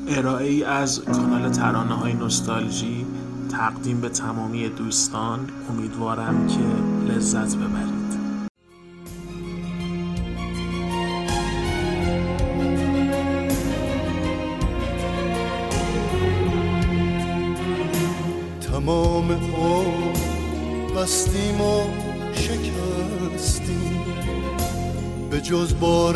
ارائه ای از کانال ترانه های نوستالژی تقدیم به تمامی دوستان. امیدوارم که لذت ببرید. تمام عمر بستیم و شکستیم، به جز بار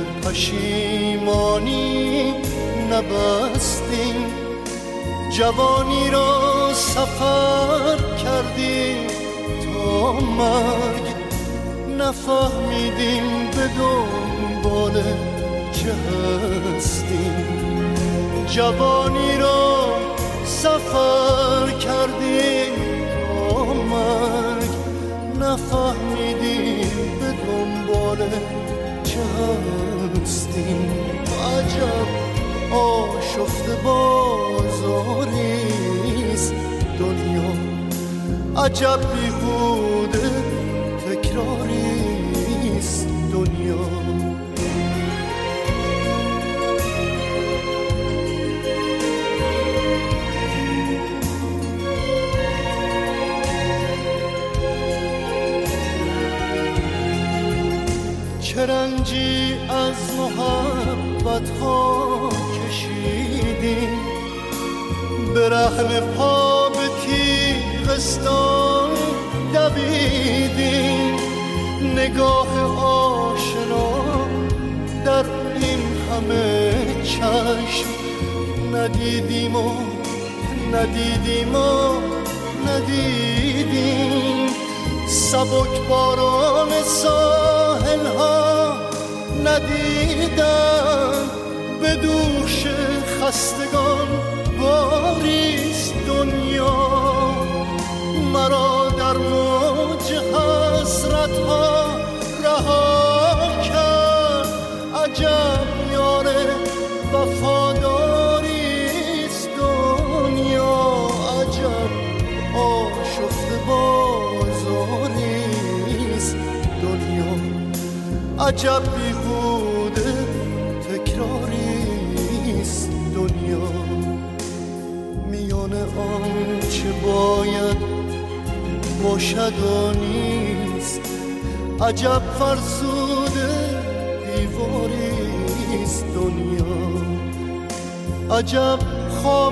پشیمانی نبستیم. جوانی را سفر کردیم تا مرگ، نفهمیدیم به دنبال چه هستیم. جوانی را سفر کردیم تا مرگ، نفهمیدیم به دنبال چه هستیم. عجب آشفته بازاریست دنیا، عجب بیهوده تکراریست دنیا. چه رنجی از محبت ها کشیدیم، به رحم پا به تیغستان دویدیم. نگاه آشنا در این همه چشم ندیدیم و ندیدیم و ندیدیم. سبک باران ساحل ها ندیدم، به دوش خستگان باریست دنیا. مرا در موج حسرت ها رها کرد، عجب یار وفاداریست دنیا. عجب آشفته بازاریست دنیا، عجب بیهوده تکراریست دنیا. میان آن چه باید باشد و نیست، عجب فرسوده دیواریست دنیا. عجب خواب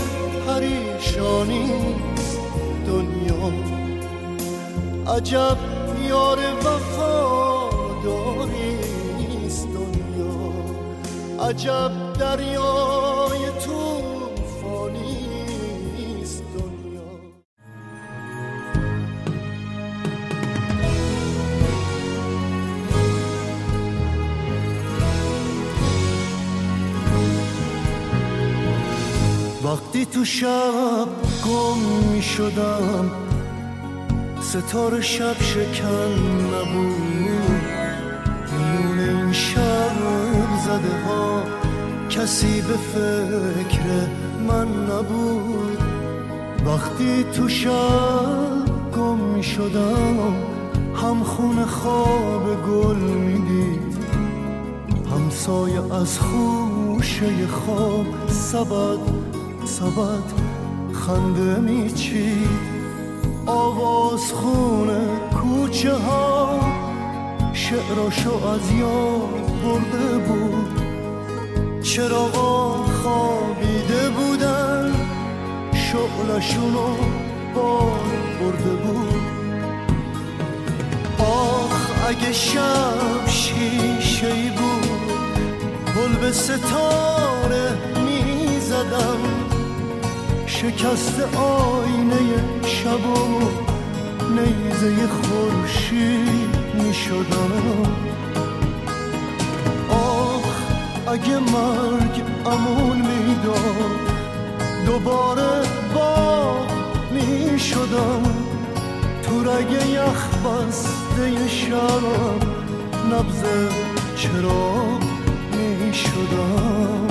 پریشانیست دنیا، عجب یار وفاداریست دنیا. عجب دریای طوفانیست دنیا. وقتی تو شب گم می شدم، ستاره شب شکن نبود. میون این شب زده ها کسی به فکر من نبود. وقتی تو شب گم می شدم، هم خون خواب گل می دید، هم سایه از خوشه خواب سبد خنده می چید. آواز خونه کوچه ها شعراشو از یاد برده بود. چراغا خوابیده بودن، شعلشونو بار برده بود. آخ اگه شب شیشه‌ای بود، گل به ستاره می زدم. شکست آینه شب و نیزه خورشید می شدم. آخ اگه مرگ امون می داد، دوباره باغ می شدم. تو رگ یخ بسته شب نبض چراغ می شدم.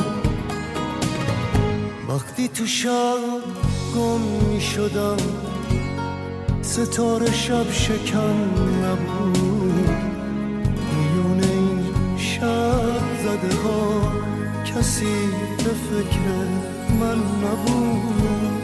وقتی تو شب گم می شدم، ستاره شب شکن نبود. میون این شب زده ها کسی به فکر من نبود.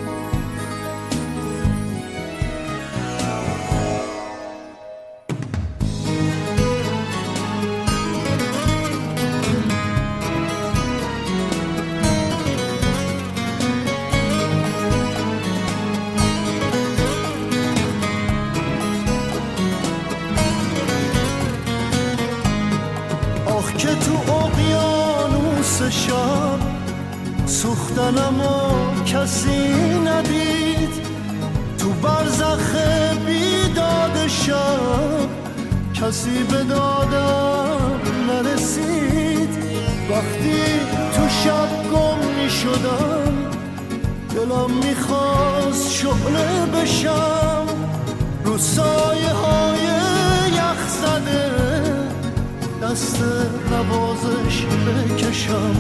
که تو اقیانوس شب سوختنم و کسی ندید، تو برزخ بیداد شب کسی به دادم نرسید. وقتی تو شب گم می شدم دلم می خواست شعله بشم، رو سایه های یخ زده دست نوازش بکشم.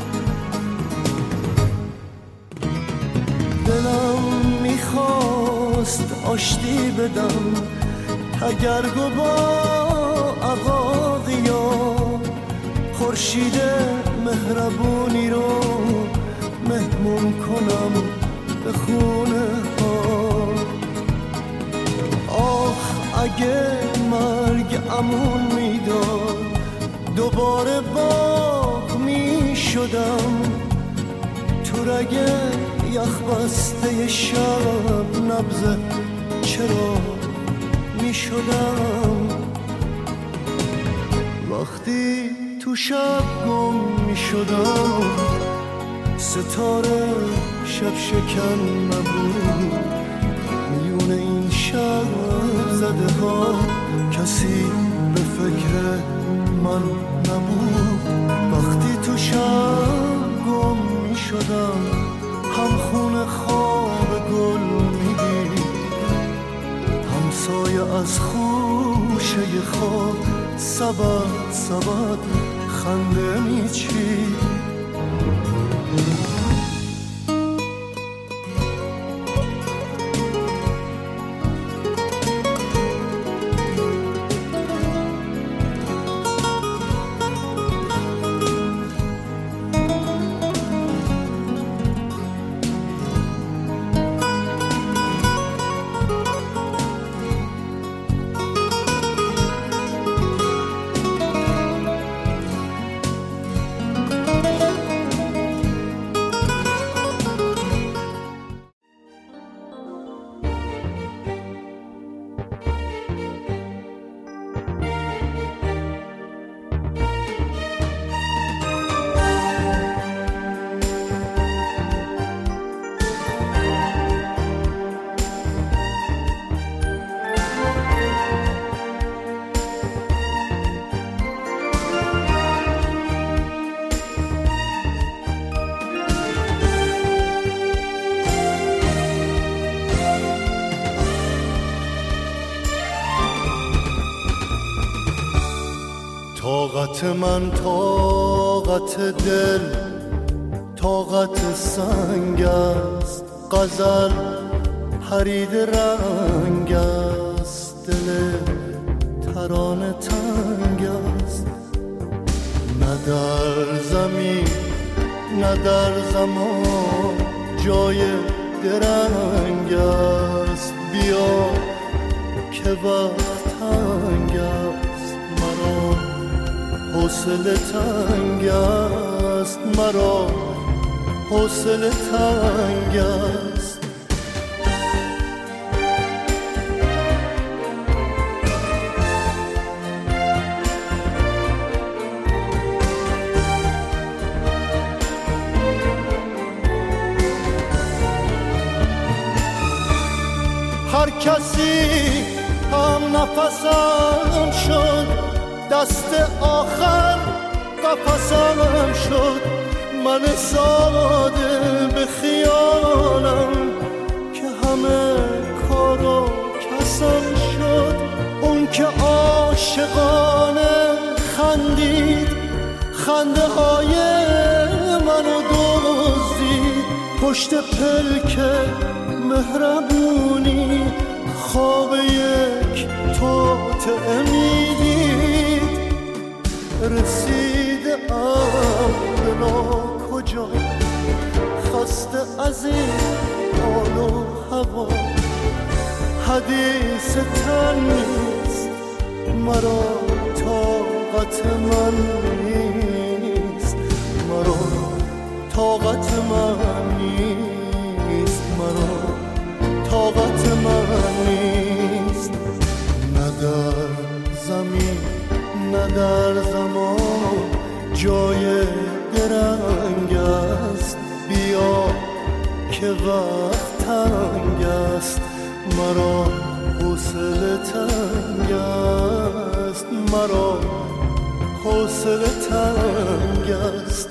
دلم میخواست آشتی بدم تگرگ و با عقاقیا، خورشید مهربونی رو مهمون کنم به خونه ها. آخ اگه مرگ امون میداد دوباره باغ می شدم، تو رگ یخ بسته شب نبض چرا می شدم. وقتی تو شب گم می شدم ستاره شب شکن نبود، میون این شب زده ها کسی به فکر من نبود. وقتی تو شب گم می شدم هم خونه خواب گل می دید، هم سایه از خوشه خواب سبد سبد خنده می چید. طاقت من طاقت دل طاقت سنگ است، غزل پرید رنگ است، دل ترانه تنگ است. نه در زمین نه در زمان جای درنگ است، بیا که وقت تنگ است. مرا حوصله تنگ است، مرا حوصله تنگ است. هر کسی هم نفسم شد، دست آخر قفسم شد. من ساده به خیالم که همه کارو کسم شد. اون که عاشقانه خندید، خنده های منو دزدید. پشت پلک مهربونی خواب یک توطئه میدید. رسیده ام بلا کجا خسته از این حال و هوا، حدیث تن نیست مرا، طاقت من نیست مرا، طاقت من نیست مرا، طاقت من نیست. نه در زمین نه در زمان جای درنگ است، بیا که وقت تنگ است، مرا حوصله تنگ است، مرا حوصله تنگ است.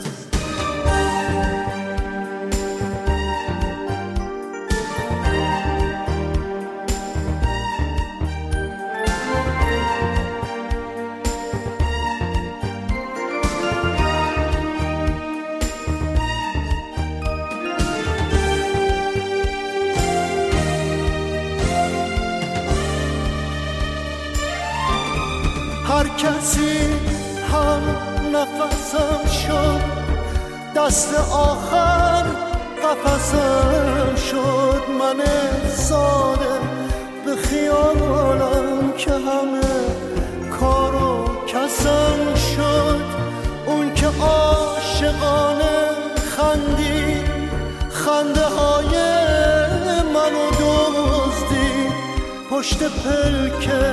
هر کسی هم نفسم شد، دست آخر قفسم شد، من ساده به خیالم که همه کار و کسم شد. اون که عاشقانه خندی خنده های منو دزدی، پشت پلکه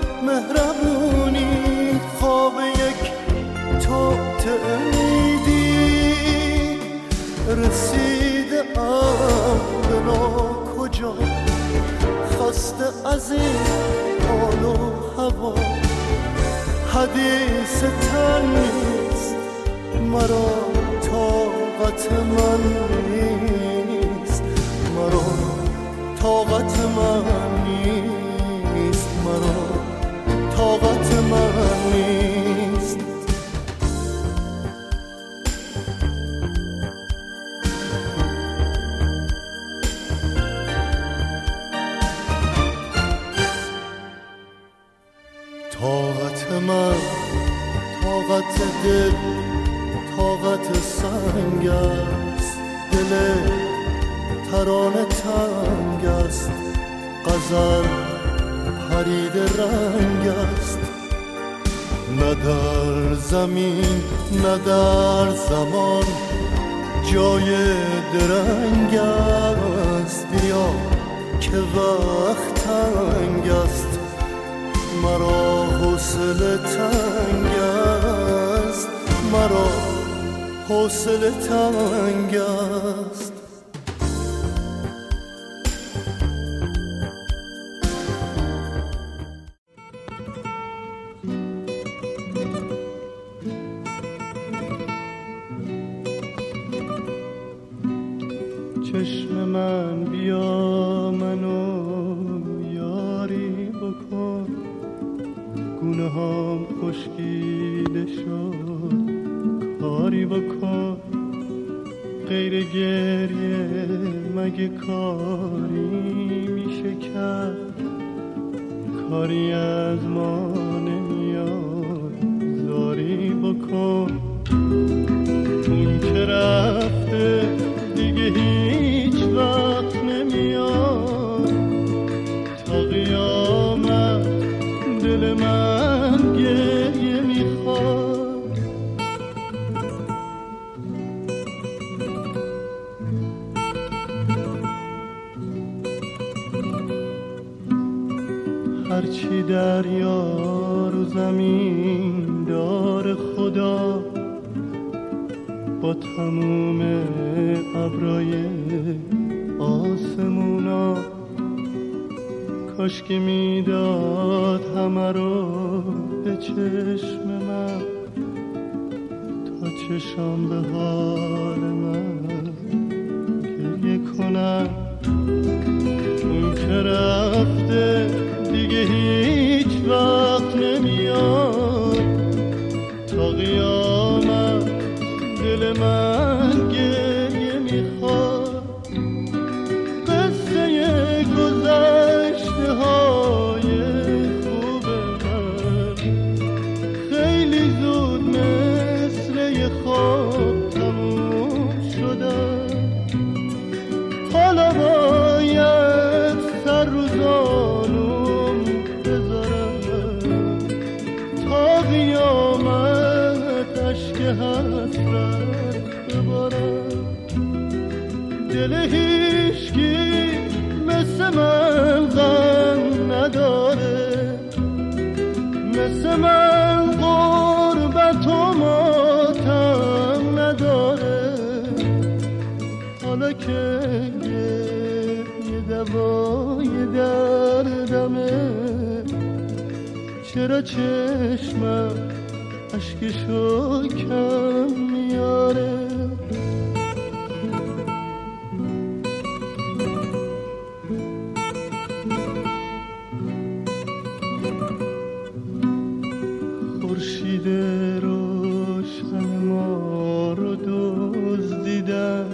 مهربونی خواب یک توطئه میدی. رسیده ام به ناکجا، خسته از این حال و هوا، حدیث تن نیست مرا، طاقت من نیست مرا، طاقت من نیست مرا، طاقت من نیست. طاقت من، طاقت دل، طاقت سنگ است، دل ترانه تنگ است، غزل پرید رنگ است. نه در زمین نه در زمان جای درنگ است، بیا که وقت تنگ است، مرا حوصله تنگ است، مرا حوصله تنگ است. چشم من بیا منو یاری بکن، گونه هام خشکیده شد کاری بکن، غیر گریه مگه کاری میشه کرد، کاری از ما نمیاد زاری بکن. اون که رفته دیگه هیچ وقت نمیاد، تا قیامت دل من گریه میخواد. هرچی دریا رو زمین دار خدا، با تموم ابرای آسمونا، کاش که میداد همه رو به چشم من، تا چشم به حال من گریه کنم. اون که رفته دیگه هیچ وقت نمیاد، تا قیامت دل من گریه میخواد. قصه گذشته های خوب من خیلی زود مثل یه خواب تموم شد دل هیچکی مثل من غم نداره، مثل من غربت و ماتم نداره. حالا که یه دوای دردمه، چرا چشمم اشکشو کم میاره؟ خورشید روشن ما رو دزدیدن،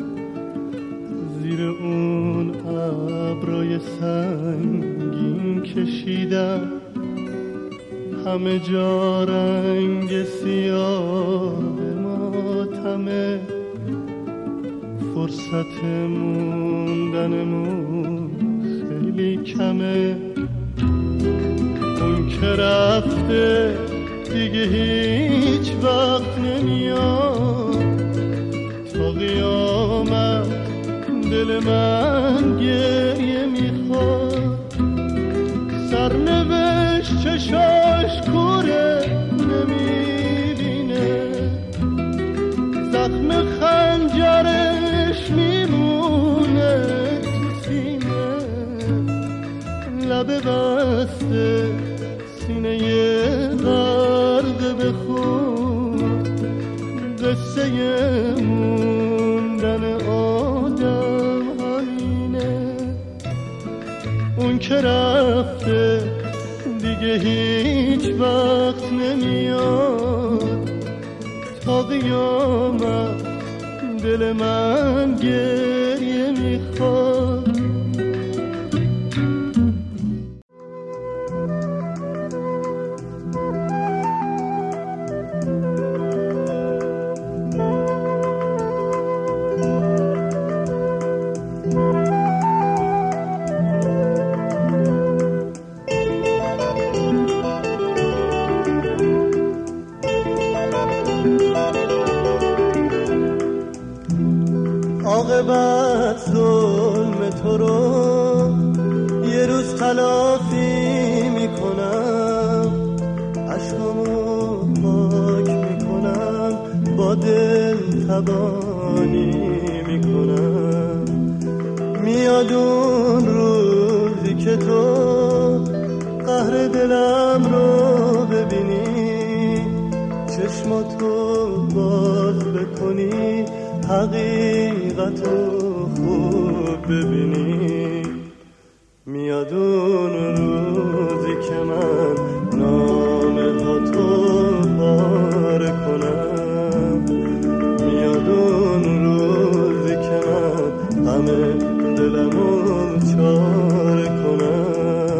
زیر اون ابرای سنگین کشیدن. همه جا رنگ سیاه ماتمه، فرصت موندنمون خیلی کمه. اون که رفته دیگه هیچ وقت نمیاد، تا قیامت دل من گریه میخواد. سرنوشت چشاش کوره نمیبینه، زخم خنجرش میمونه تو سینه. لب بسته سینه غرق به خون، قصه موندن آدم همینه. اون که رفته دیگه هیچ وقت نمیاد، تا قیامت دل من گریه میخواد. عاقبت ظلم تو رو یه روز تلافی میکنم، عشقامو پاک میکنم، با دل تبانی میکنم. میاد اون روزی که تو قهر دلم رو ببینی، چشماتو باز بکنی، حقیقتو خوب ببینی. میاد اون روزی که من نامه ها تو پاره کنم، میاد اون روزی که من همه دلمو چاره کنم.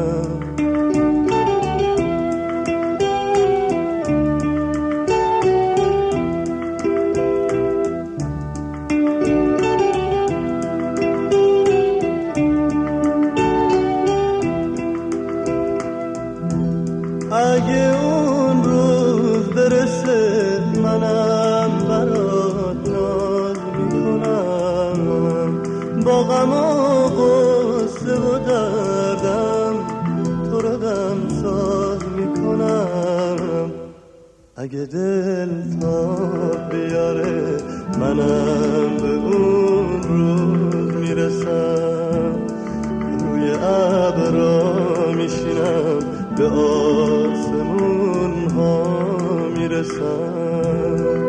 اگه اون روز برسه منم برات ناز میکنم، با غم و غصه و دردم تو رو غم ساز میکنم. اگه دل تاب بیاره منم به اون روز میرسم، روی ابرا میشینم، به آسمون ها میرسم.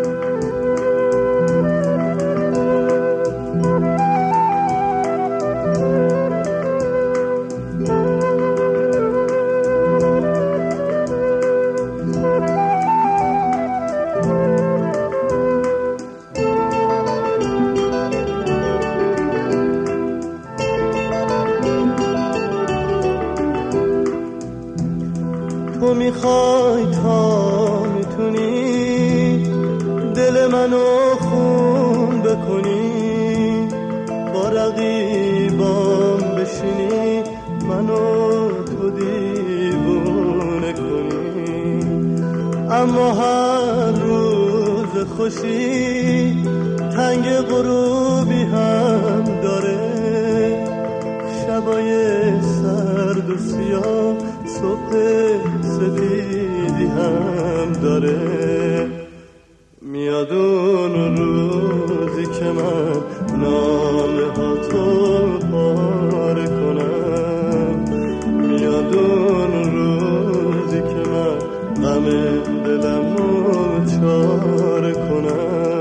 تو میخوای تا میتونی دل منو خون بکنی، با رقیبام بشینی، منو تو دیوونه کنی. اما هر روز خوشی تنگ غروبی هم شبای سرد و سیاه صبح سفیدی هم داره. میاد اون روزی که من نامه ها تو پاره کنم، میاد اون روزی که من غم دلم رو چاره کنم.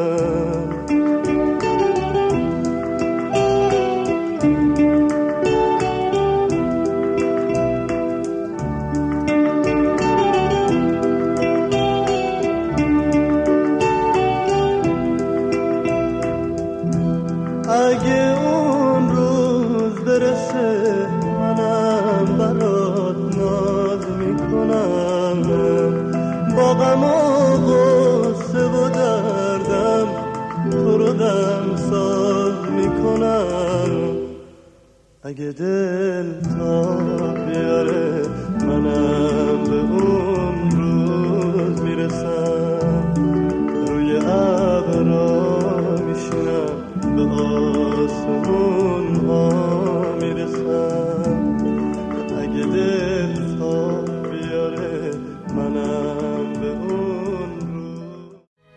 اگه اون روز برسه منم برات ناز میکنم، با غم و غصه و دردم تو رو دم ساز میکنم. اگه دل تا بیاره منم به اون روز میرسم، روی ابرا میشینم به آسمون ها میرسم. اگه دل تا بیاره منم به اون روز.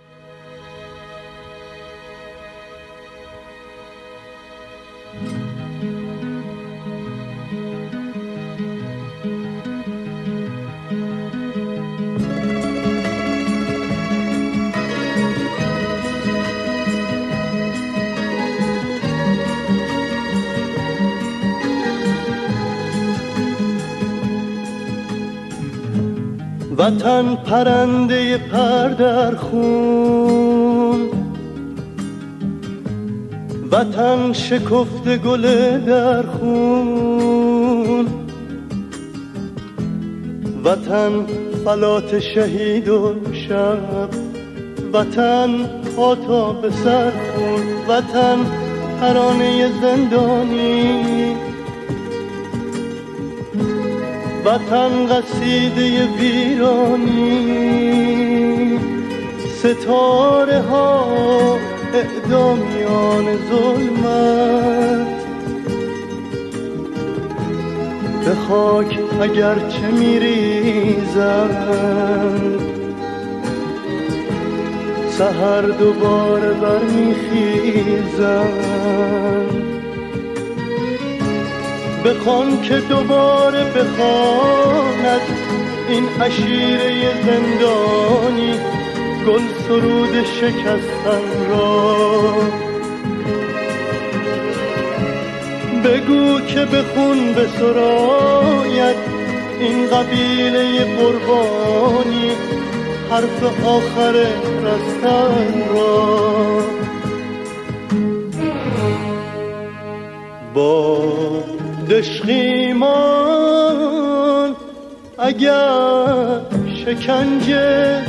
وطن پرنده پر در خون، وطن شکفته گل در خون، وطن فلات شهید و شب، وطن پا تا به سر خون، وطن ترانه زندانی، وطن قصیده ویرانی، ستاره ها اعدامیان ظلمت، به خاک اگرچه میریزند سحر دوباره برمیخیزند. بخوان که دوباره بخواند این عشیره زندانی گل سرود شکستن را. بگو که بخون بسراید این قبیله قربانی حرف آخر رستن را. با دشخیمان اگر شکنجه،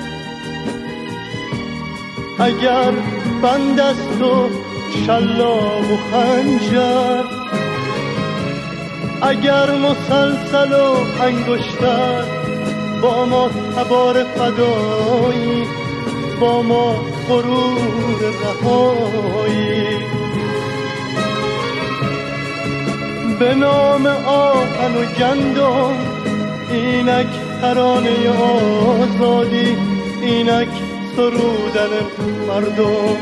اگر بند است و شلاق و خنجر، اگر مسلسل و انگشتر، با ما تبار فدایی، با ما غرور رهایی. به نام آهن و گندم اینک ترانه آزادی، اینک سرودن مردم.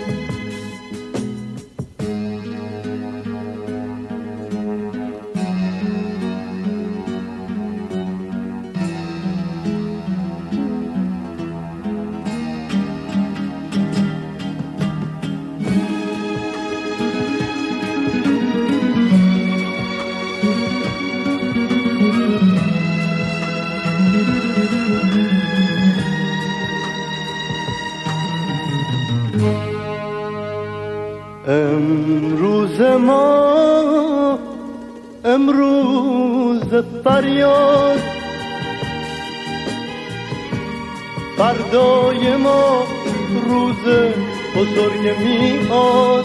امروز ما امروز فریاد، فردای ما روز بزرگ میاد.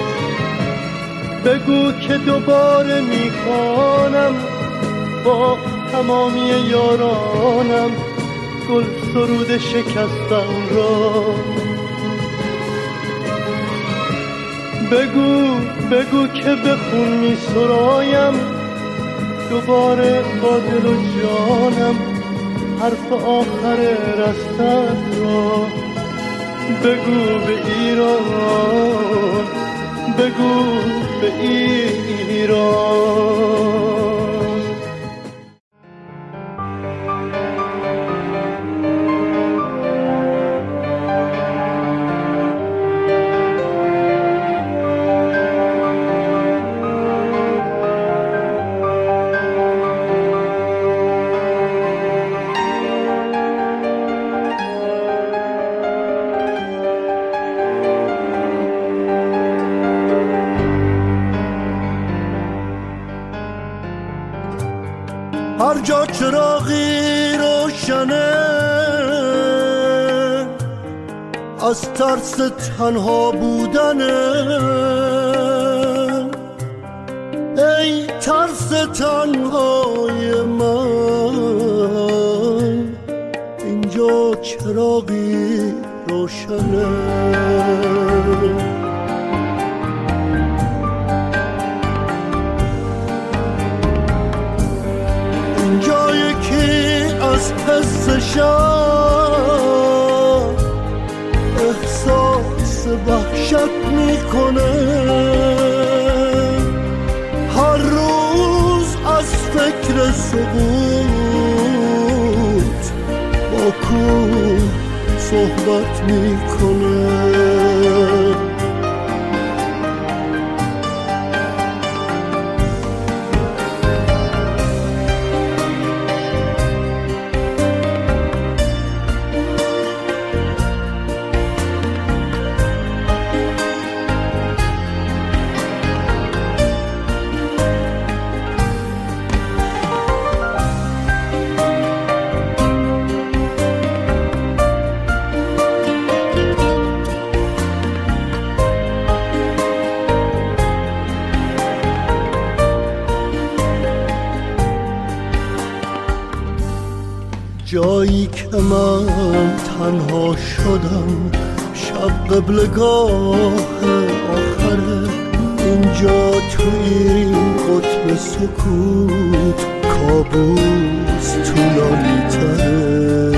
بگو که دوباره میخوانم با تمامی یارانم گل سرود شکستن را. بگو که به خون می سرایم دوباره با دل و جانم حرف آخر رستت را. بگو به ایران، بگو به ایران. هر جا چراغی روشنه از ترس تنها بودنه، ای ترس تنهای من اینجا چراغی روشنه. جایی که از حس شب احساس وحشت میکنه، هر روز از فکر سقوط با کوه صحبت میکنه. جایی که من تنها شدم شب قبلگاه آخره، اینجا تو این قطب سکوت کابوس طولانی تره.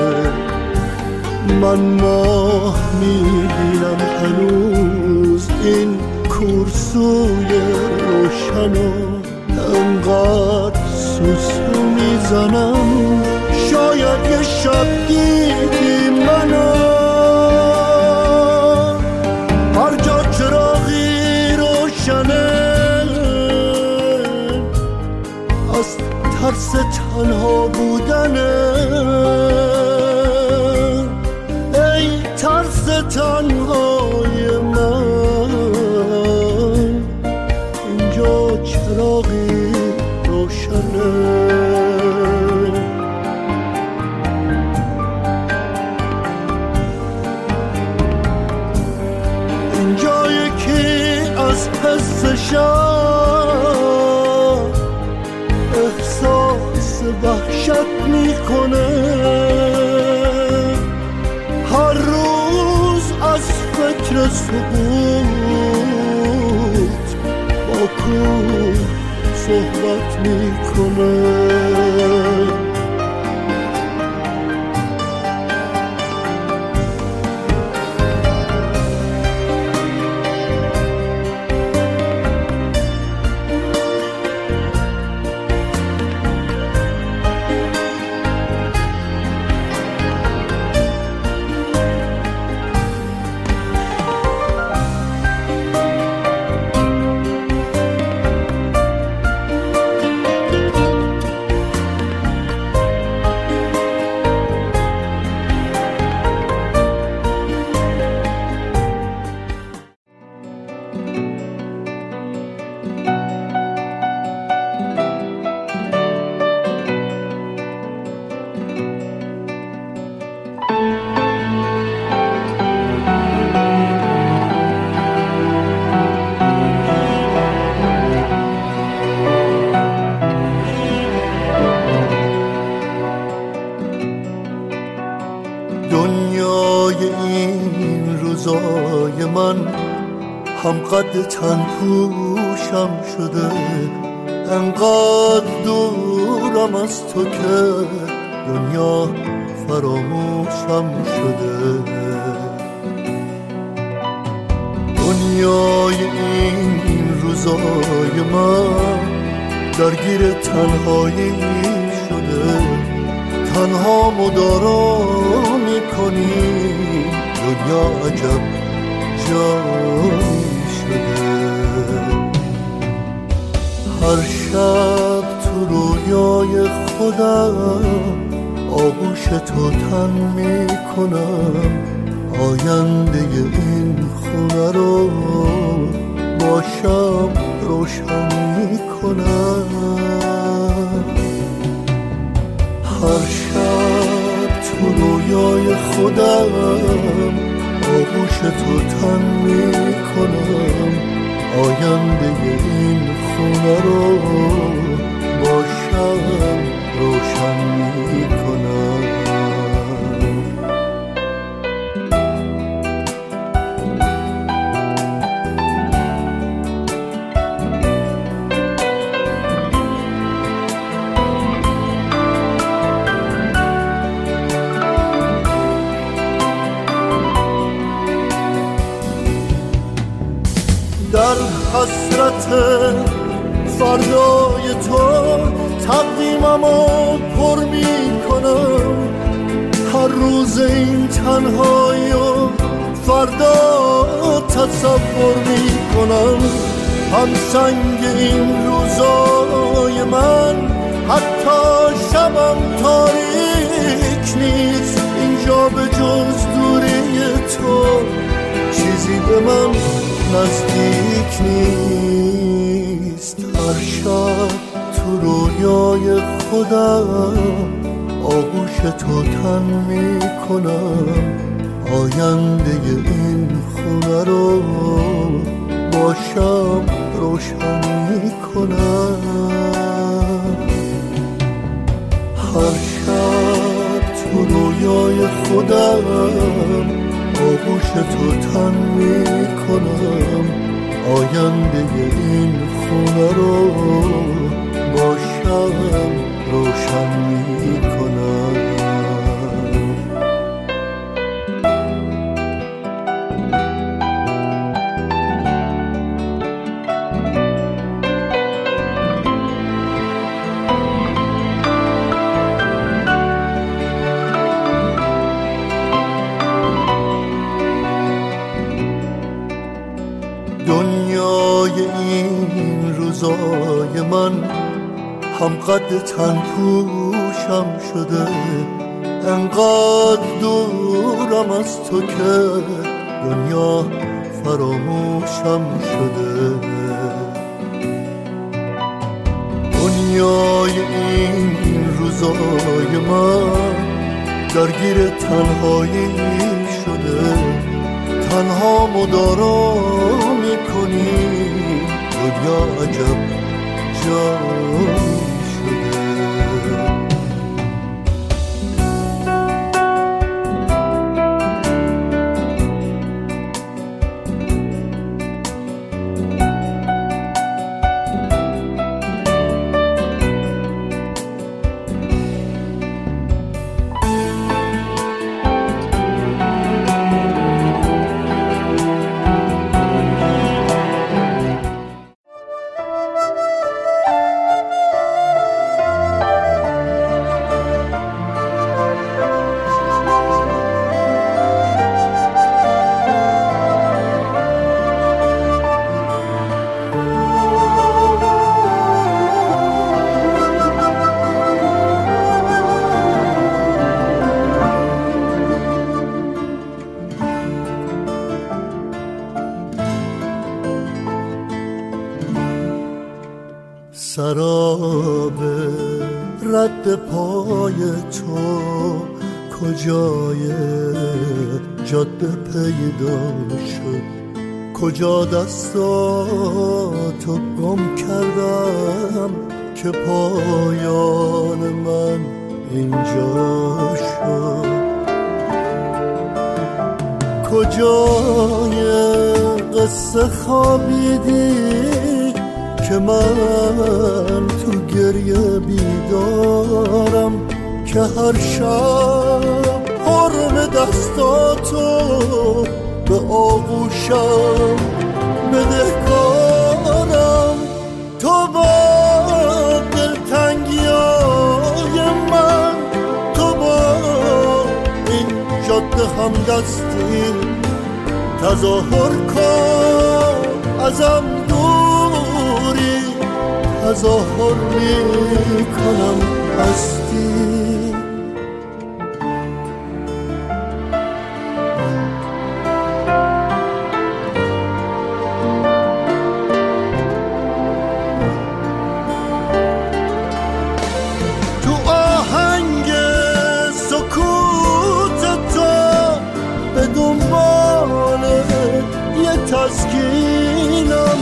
من ماه میبینم هنوز این کورسوی روشنو، انقدر سوسو میزنم شاید یه شب دیدی منو. هر جا چراغی روشنه از ترس تنها بودنه، ای ترس تنهای من اینجا چراغی روشنه. جایی که از حس شب احساس وحشت میکنه، هر روز از فکر سقوط با کوه صحبت میکنه. دنیای این روزای من هم قد تن پوشم شده، انقدر دورم از تو که دنیا فراموشم شده. دنیای این روزای من درگیر تنهایی شده، تنها مدارا میکنی، دنیا عجب جایی شده. هر شب تو رویای خودم آغوش تو تن میکنم، آینده این خونه رو با شب روشن میکنم. هر شب تو رویای خودم آغوش تو تن میکنم، آینده این خونه رو با شب روشن میکنم. در حسرت فردای تو تقویممو پر میکنم، هر روز این تنهایی و فردا تصور میکنم. هم سنگ این روزای من حتی شبم تاریک نیست، اینجا به جز دوری تو چیزی به من نزدیک نیست. هر شب تو رویای خودم آغوش تو تن میکنم، آینده این خونه رو با شب روشن میکنم. هر شب تو رویای خودم آغوش تو تن میکنم، آینده این خونه رو با شب روشن میکنم. دنیای این روزای من هم قد تن پوشم شده، انقدر دورم از تو که دنیا فراموشم شده. دنیای این روزای من درگیر تنهایی شده، تنها مدارا میکنی، دنیا عجب جایی شده. سراب رد پای تو کجای جاده پیدا شد، کجا دستاتو گم کردم که پایان من اینجا شد. کجای قصه خوابیدی که من تو گریه بیدارم، که هر شب حرم دستاتو به آغوشم بدهکارم. تو با دلتنگیای من، تو با این جاده همدستی تظاهر کن، ازم دوری تظاهر میکنم هستی. تسکینم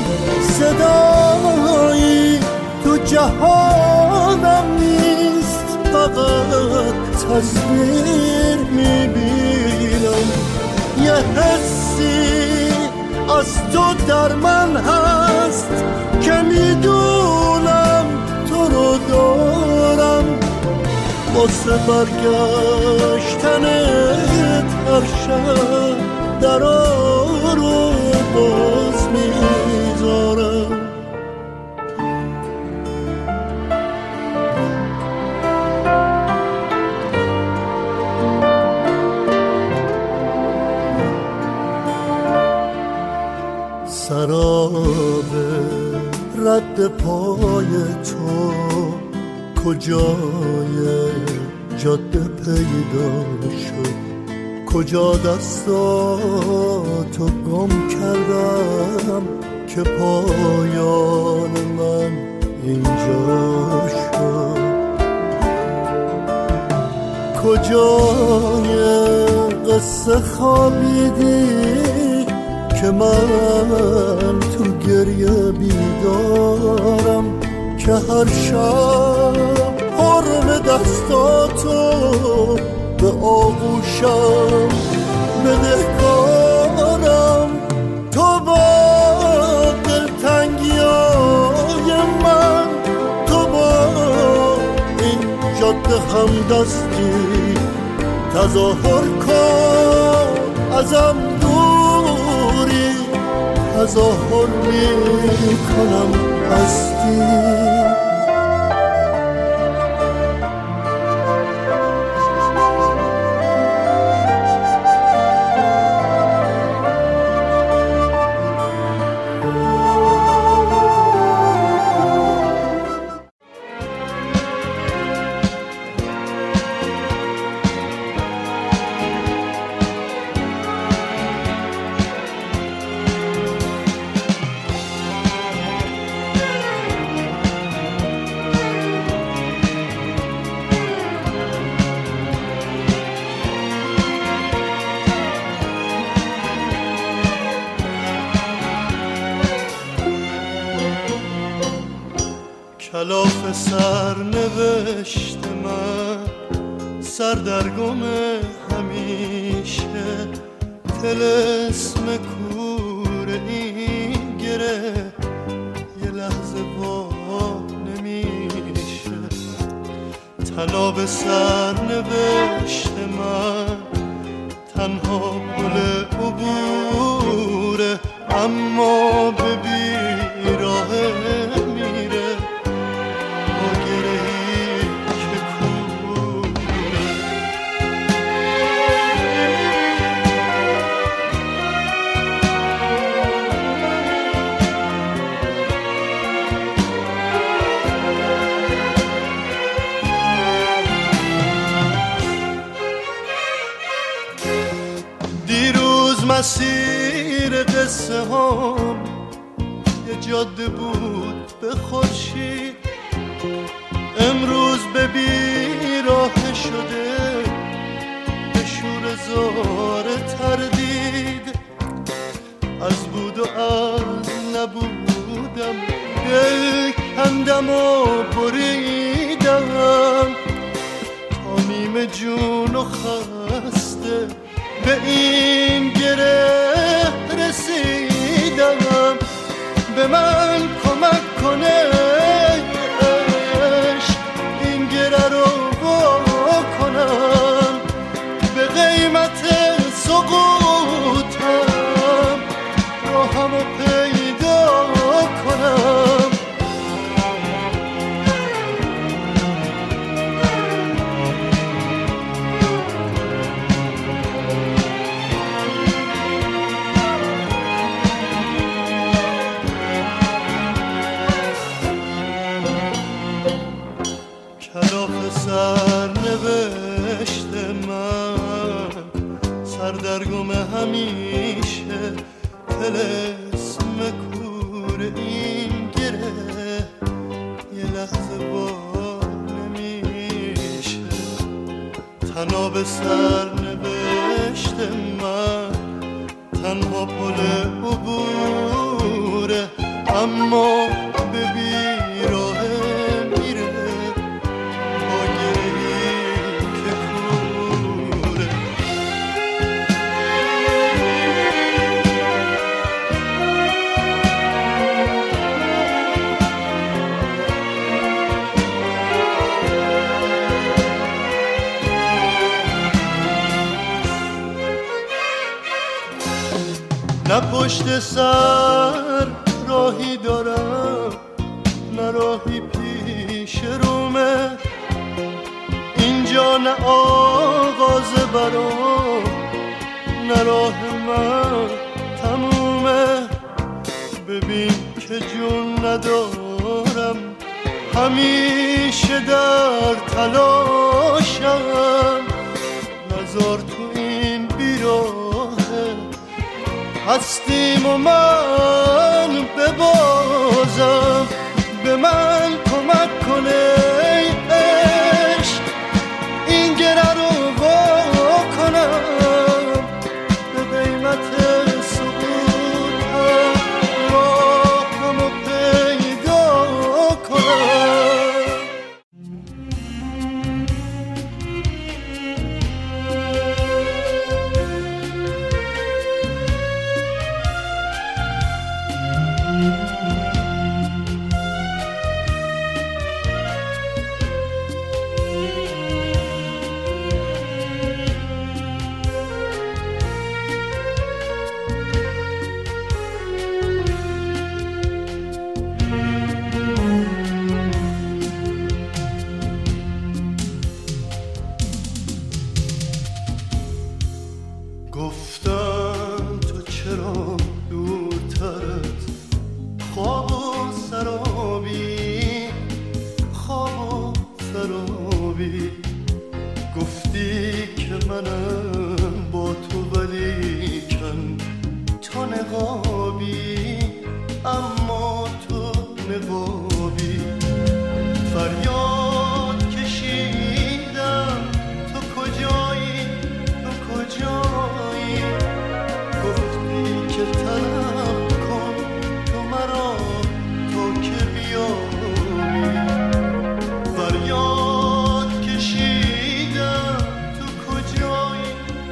صدایی تو جهانم نیست، فقط تصویر میبینم. یه حسی از تو در من هست که میدونم تو رو دارم، واسه برگشتنت هر شب درا رو باز میذارم. سراب رد پای تو کجای جاده پیدا شد، کجا دستاتو گم کردم که پایان من اینجا شد. کجای قصه خوابیدی که من تو گریه بیدارم، که هر شب حرم دستاتو به آغوشم بدهکارم. تو با دلتنگیای من، تو با این جاده همدستی تظاهر کن، ازم دوری تظاهر میکنم هستی. کلاف سرنوشت من سردرگم همیشه، طلسم کور این گره یه لحظه وا نمیشه. طناب سرنوشت من تنها گل عبوره، اما به بیراه میره با گرهی که کوره. دیروز مسیر قصه هم یه جاده بود به خورشید، امروز به بیراه شده به شور زار تردید. از بود و از نبودم دل کندم و بریدم، تا نیم جون و خسته به این گره رسیدم. پیدم به من کمک کنه عشق این گره رو کنم به قیمت سقوطم راهمو پیدا کنم سرنوشت من سردرگم همیشه طلسم کور این گره یه لحظه با نمیشه تناب سرنوشت من تنها پل عبوره اما به بیراه نه پشت سر راهی دارم نه راهی پیش رومه اینجا نه آغاز برام نه راه من تمومه ببین که جون ندارم همیشه در تلاشم نزار تو این بیراهه هستیم و من ببازم به من کمک کنه عشق این گره رو وا کنم به قیمت سقوطم راهمو پیدا کنم گفتم تو چرا دورترت خواب و سرابی گفتی که منم با تو ولیکن تو نقابی اما تو نقابی فریاد کشیدم تو کجایی گفتی که طلب کن تو مرا تو که بیایی فریاد کشیدم تو کجایی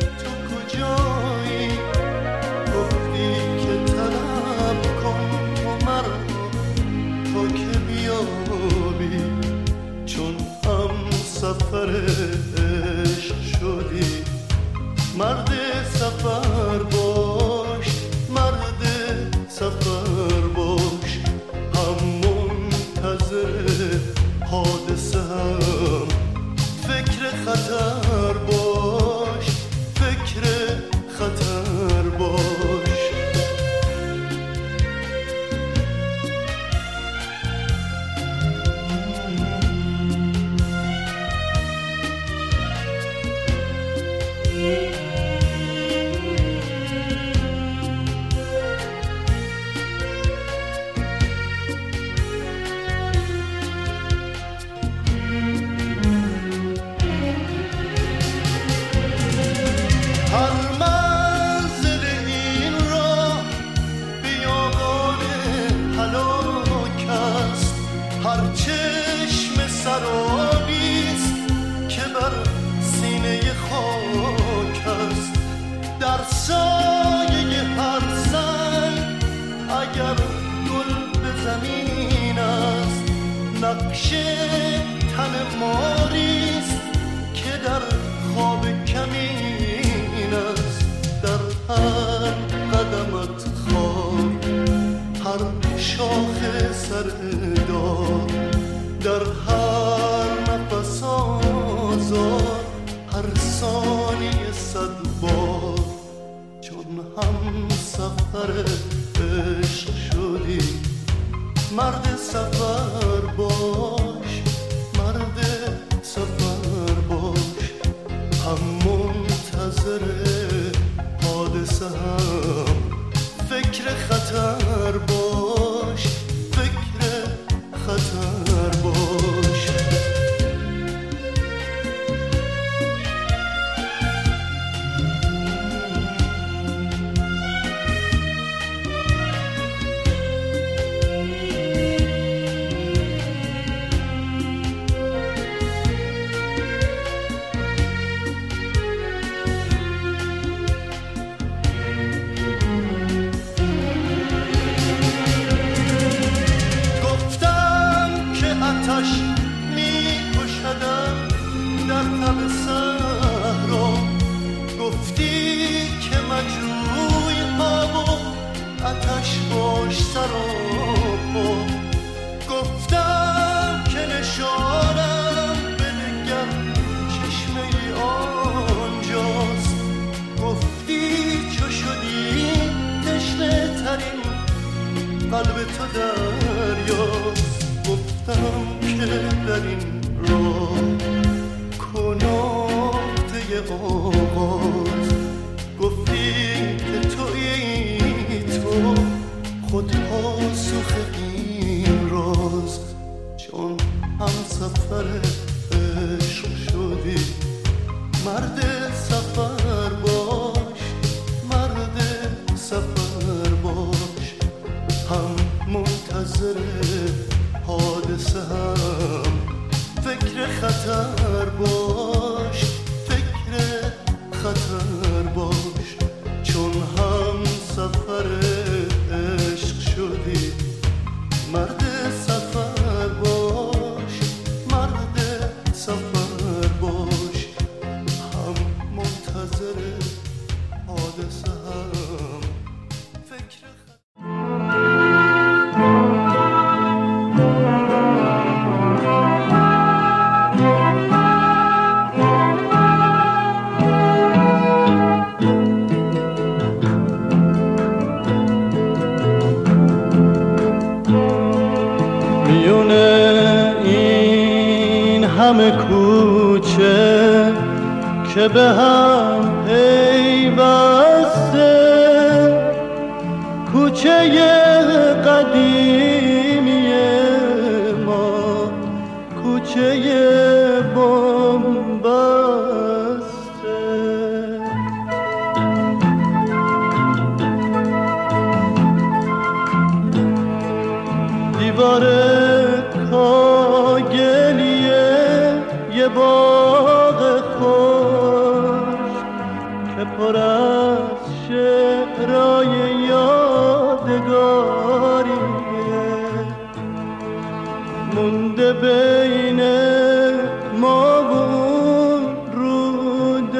گفتی که طلب کن تو مرا تو که بیایی چون هم سفر عشق شدی مرد سفر باش هم منتظر حادثه هم فکر خطر باش نقش تن ماریست که در خواب کمین است. در هر قدمت خواب، هر شاخ سردار، در هر نفس آزار، هر ثانیه 100 بار. چون هم سفر عشق شدی، مرد سفر باش، مرد سفر باش. هم منتظر حادثه هم فکر خطر باش، فکر خطر باش. گفتم که نشانم بنگر چشمه ای آنجاست. گفتی چو شدی تشنه ترین قلب تو دریاست. گفتم که در این راه کنافته آغاز. گفتی که تویی تو خود پاسخ این راز. چون هم سفر عشق شدی، مرد سفر باش، مرد سفر باش. هم منتظر حادثه هم فکر خطر باش، فکر خطر باش. چون هم سفر عشق شدی، مرد سفر باش، مرد سفر باش. هم منتظر حادثه هم فکر همه کوچه که به هم پیوسته، کوچه قدیمی ما، کوچه بنبسته. دیوار یه باغ خوش که پر از شعرهای یادگاریه، مونده بین ما و اون رود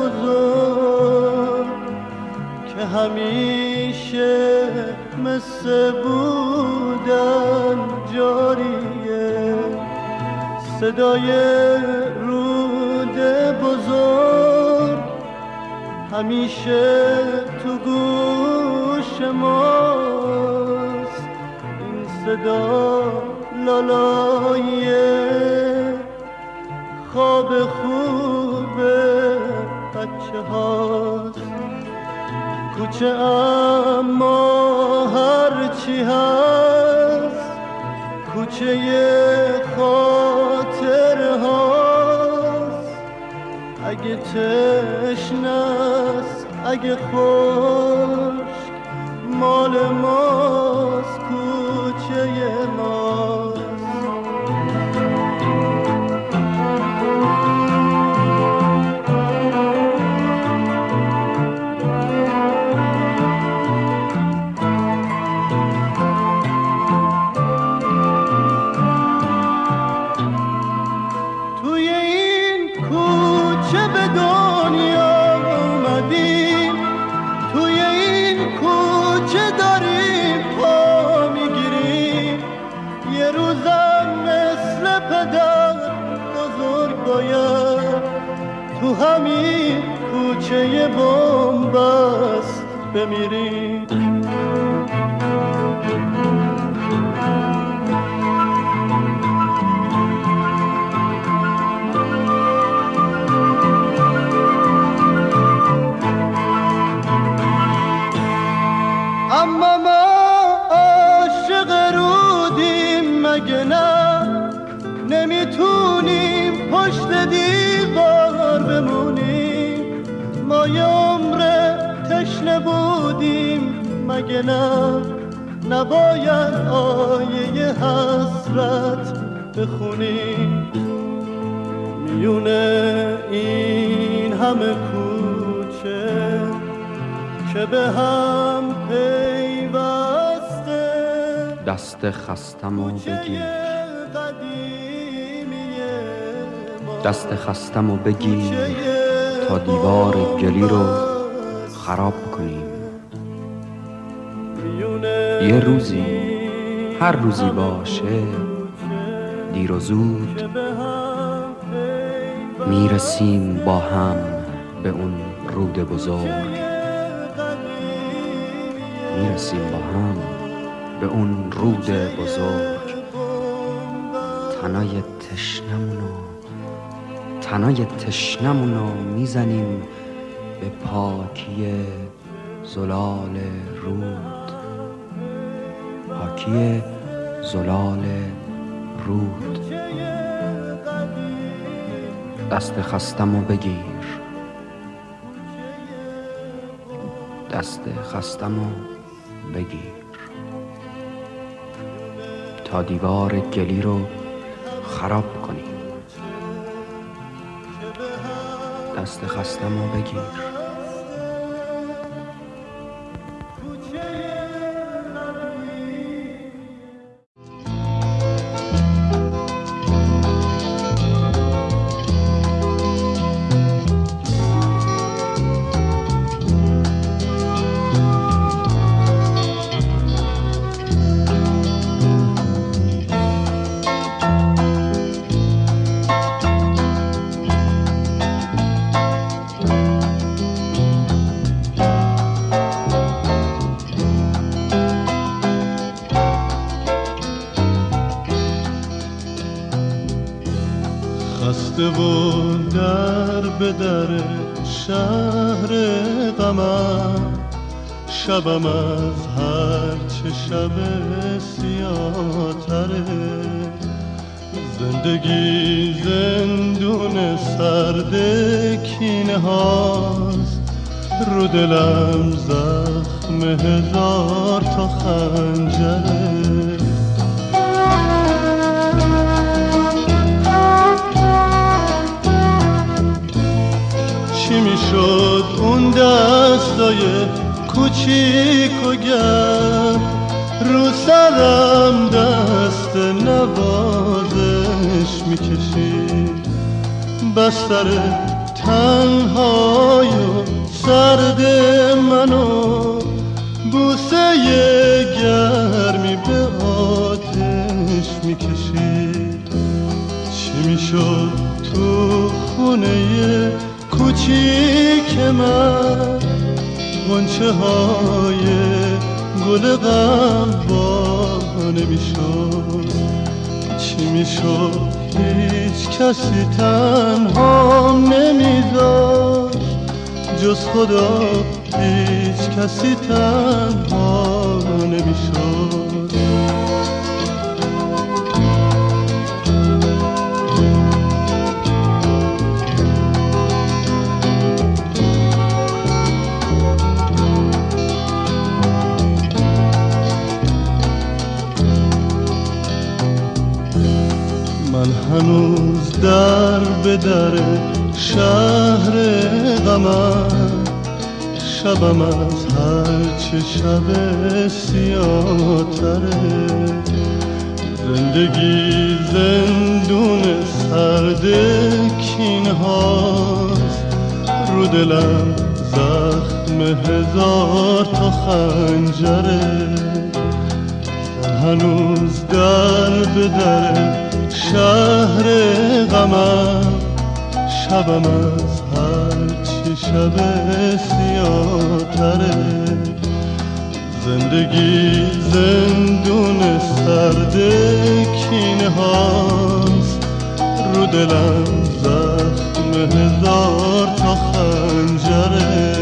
بزرگ که همیشه مثل بودن جاریه. صدای رود بزرگ همیشه تو گوش ماست. این صدا لالای خواب خوب بچه هاست. کوچه اما هرچی هست، کوچه خاطر هاست. اگه تشنست، اگه خشک، مال ماست، کوچه ماست. همین کوچه بنبست بمیریم. اما ما عاشق رودیم مگه نه؟ نمیتونیم پشت دیوار بمونیم. ما یه عمر تشنه بودیم مگه نه؟ نباید آیه حسرت بخونیم. میونه این همه کوچه که به هم پیوسته، دست خستم و بگیر، دست خستم و بگیر تا دیوار گلی رو خراب کنیم. یه روزی، هر روزی باشه، دیر و زود میرسیم با هم به اون رود بزرگ. میرسیم با هم به اون رود بزرگ. تنای تشنمونو میزنیم به پاکی زلال رود. پاکی زلال رود. دست خستمو بگیر، دست خستمو بگیر تا دیوار گلی رو خراب کنیم. دست خستمو بگیر. خسته و در به در شهر غمم، شبم از هر چه شب سیاه‌تره. زندگی زندون سرد کینه هاست، رو دلم زخم هزار تا خنجره. چی میشد اون دستای کوچیک و گرم، رو سرم دست نوازش میکشید. بستر تنهای و سرد منو بوسه گرمی به آتش میکشید. چی میشد تو خونه کوچیک من، غنچه های گل غم با نمیشد. چی میشد هیچ کسی تنها نمیذاشت، جز خدا هیچ کسی تنها نمیشد. من هنوز در به در شهر غمم، شبم از هر چه شب سیاه‌تره. زندگی زندون سرد کینه هاست، رو دلم زخم هزار تا خنجره. هنوز در به در شهر غمم، شبم از هر شب سیاه‌تره، زندگی زندون سرد کینه هاست، رو دلم زخم هزار تا خنجره.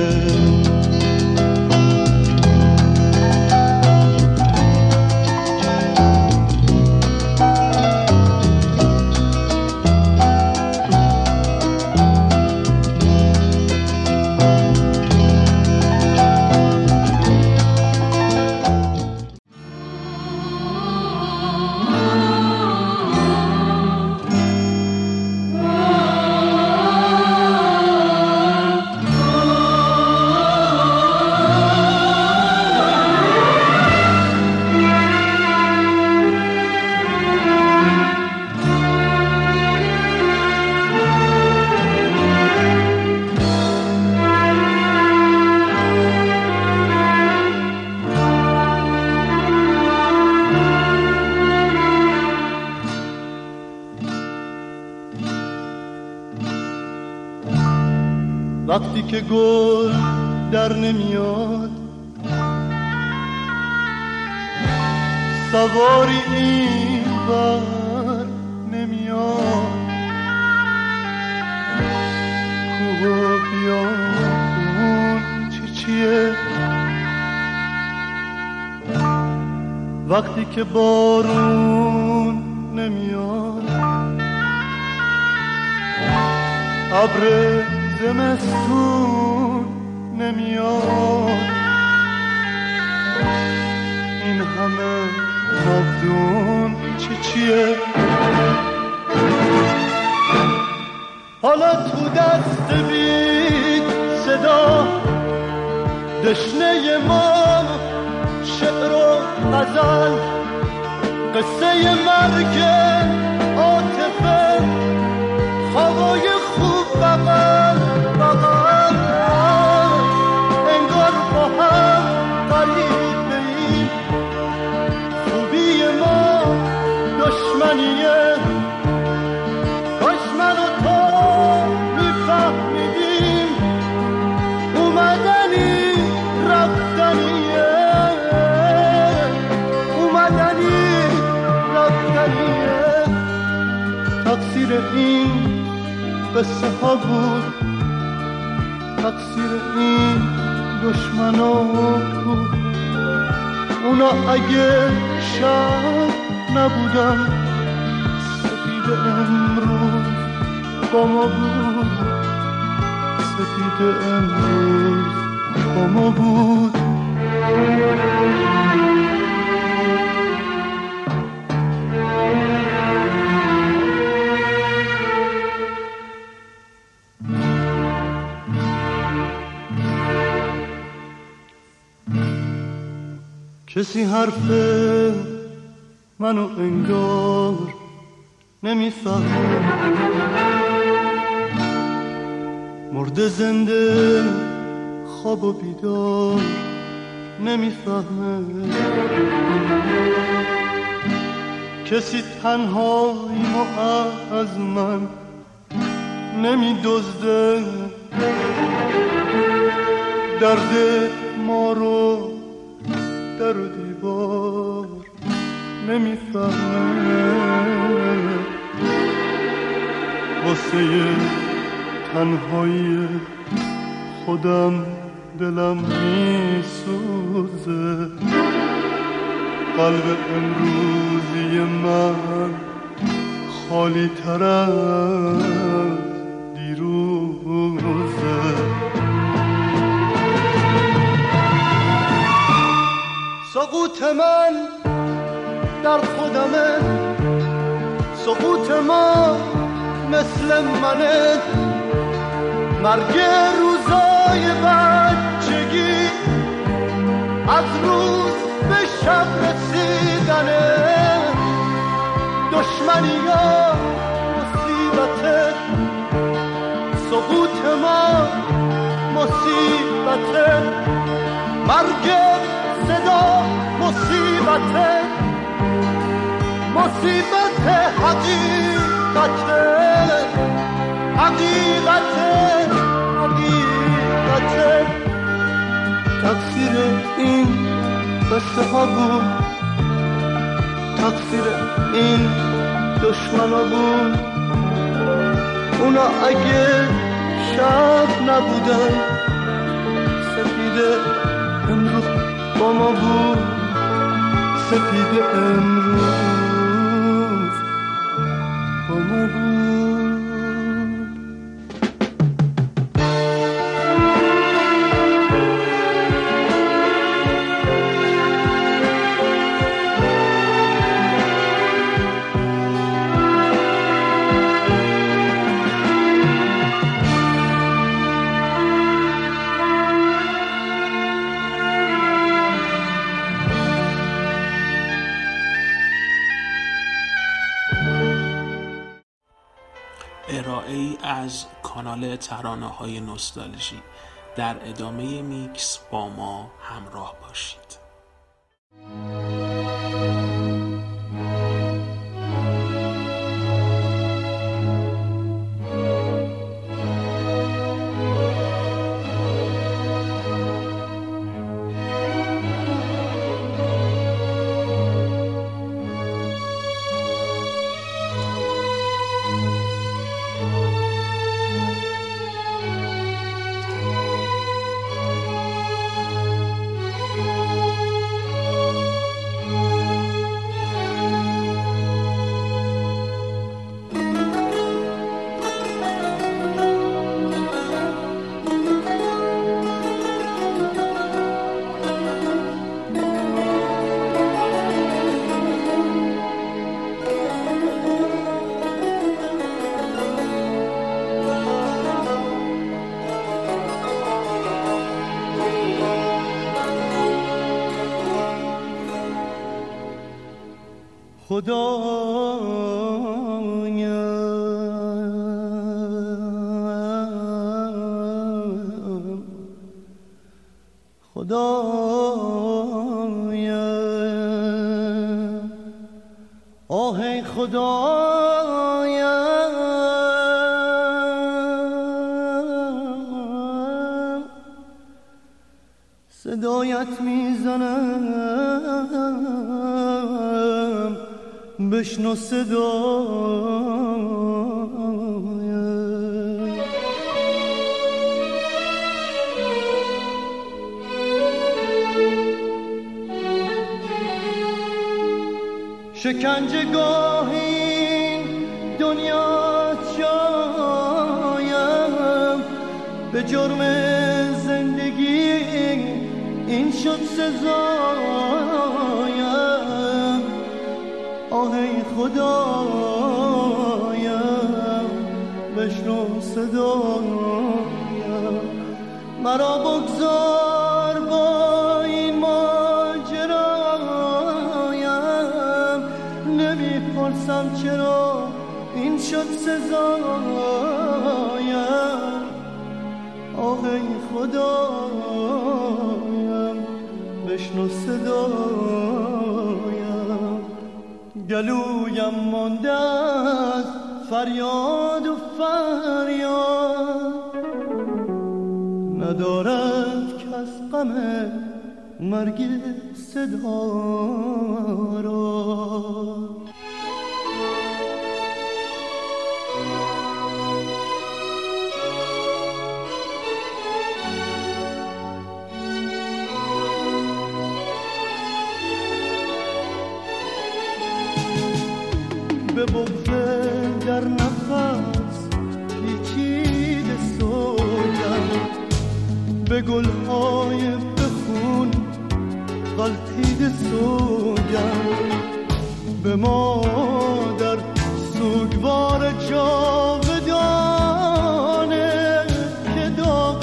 وقتی که گل در نمیاد، سواری این بر نمیاد، کوه و بیابون چیه؟ وقتی که بارون نمیاد، ابر زمستون نمیاد، این همه ناودون چیه؟ حالا تو دست بید صدا دشنه ما، شعر و غزل، قصه مرگ عاطفه، خوابای خوب بغل بغل، انگار با هم غریبیم، خوبی ما دشمنیه، کاش من و تو میفهمیدیم، اومدنی رفتنیه، اومدنی رفتنیه. تقصیر این قصه ها بود، تقصیر این دشمنا بود، اونا اگه شب نبودن، سپید امروز با ما بود، سپید امروز با ما بود. کسی حرف منو انگار نمیفهمه، مرده زنده خواب و بیدار نمیفهمه، کسی تنهاییمو از من نمیدزده، درد ما رو در و دیوار نمیفهمه، واسه تنهایی خودم دلم میسوزه، قلب امروزی من خالی تر از دیروزه. سقوط من در خودمه، سقوط ما مثل منه، مرگ روزای بچگی از روز به شب رسیدنه، دشمنی ها مصیبته، سقوط ما مصیبته، مرگ صدا مصیبته، مصیبت حقیقته، حقیقته، حقیقته. قصه ها بود، تقصیر این دشمنا بود. اونا اگه شب نبودن سپیده امروز با ما بود، سپیده امروز با ما بود. ارائه‌ای از کانال ترانه‌های نوستالژی. در ادامه میکس با ما همراه باشید. خدایا آه خدایا صدایت میزنم بشنو صدایا شکنجه گاه این دنیا جایم به جرم زندگی این شد سزایم آه ای خدایم بشنو صدایم مرا بگذار با این ماجرایم نمیپرسم چرا این شد سزایم آه ای خدایم بشنو صدایم گلویم مانده از فریاد و فریاد ندارد کس غم مرگ صدا را به بغض در نفس پیچیده سویم به گلهای بخون غلطیده سویم به مادر سوگوار جاودانه که داغ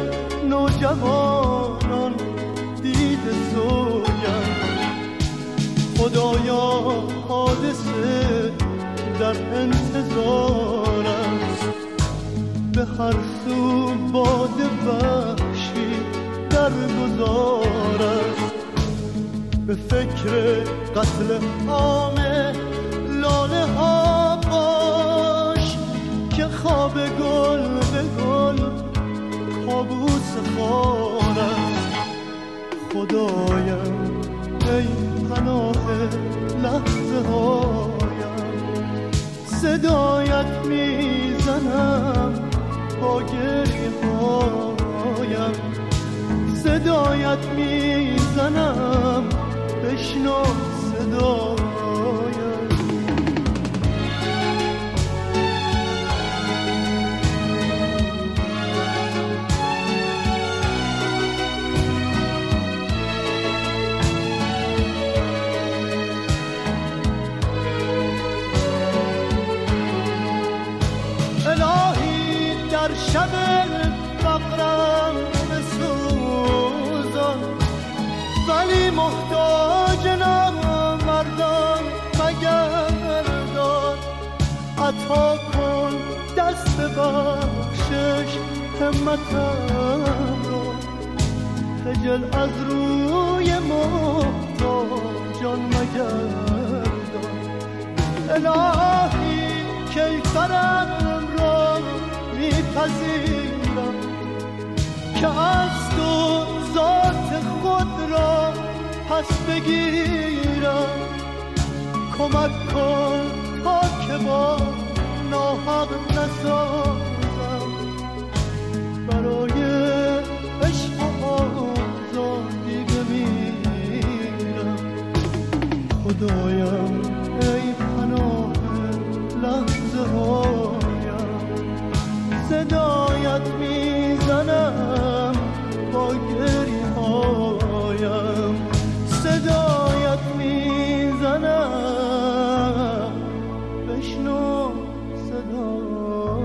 نوجوانان دیده سویم خدایا حادثه در انتظار است به هر سو باد وحشی در گذار است به فکر قتل عام لاله ها باش که خواب گل به گل کابوس خار است خدایم ای پناه لحظه هایم، صدایت میزنم با گریه هایم، صدایت میزنم بشنو صدایم. الهی در شب فقرم بسوزان، ولی محتاج نامردان مگردان. عطا کن دست بخشش همتم رو، خجل از روی محتاجان مگردان. الهی کیفرم را میپذیرم که از تو ذات خود را پس بگیرم. کمک کن تا که با ناحق نسازم، برای عشق و آزادی بمیرم. خدایم ای پناه لحظه هایم، صدایت میزنم با گریه هایم، صدایت میزنم بشنو صدایم.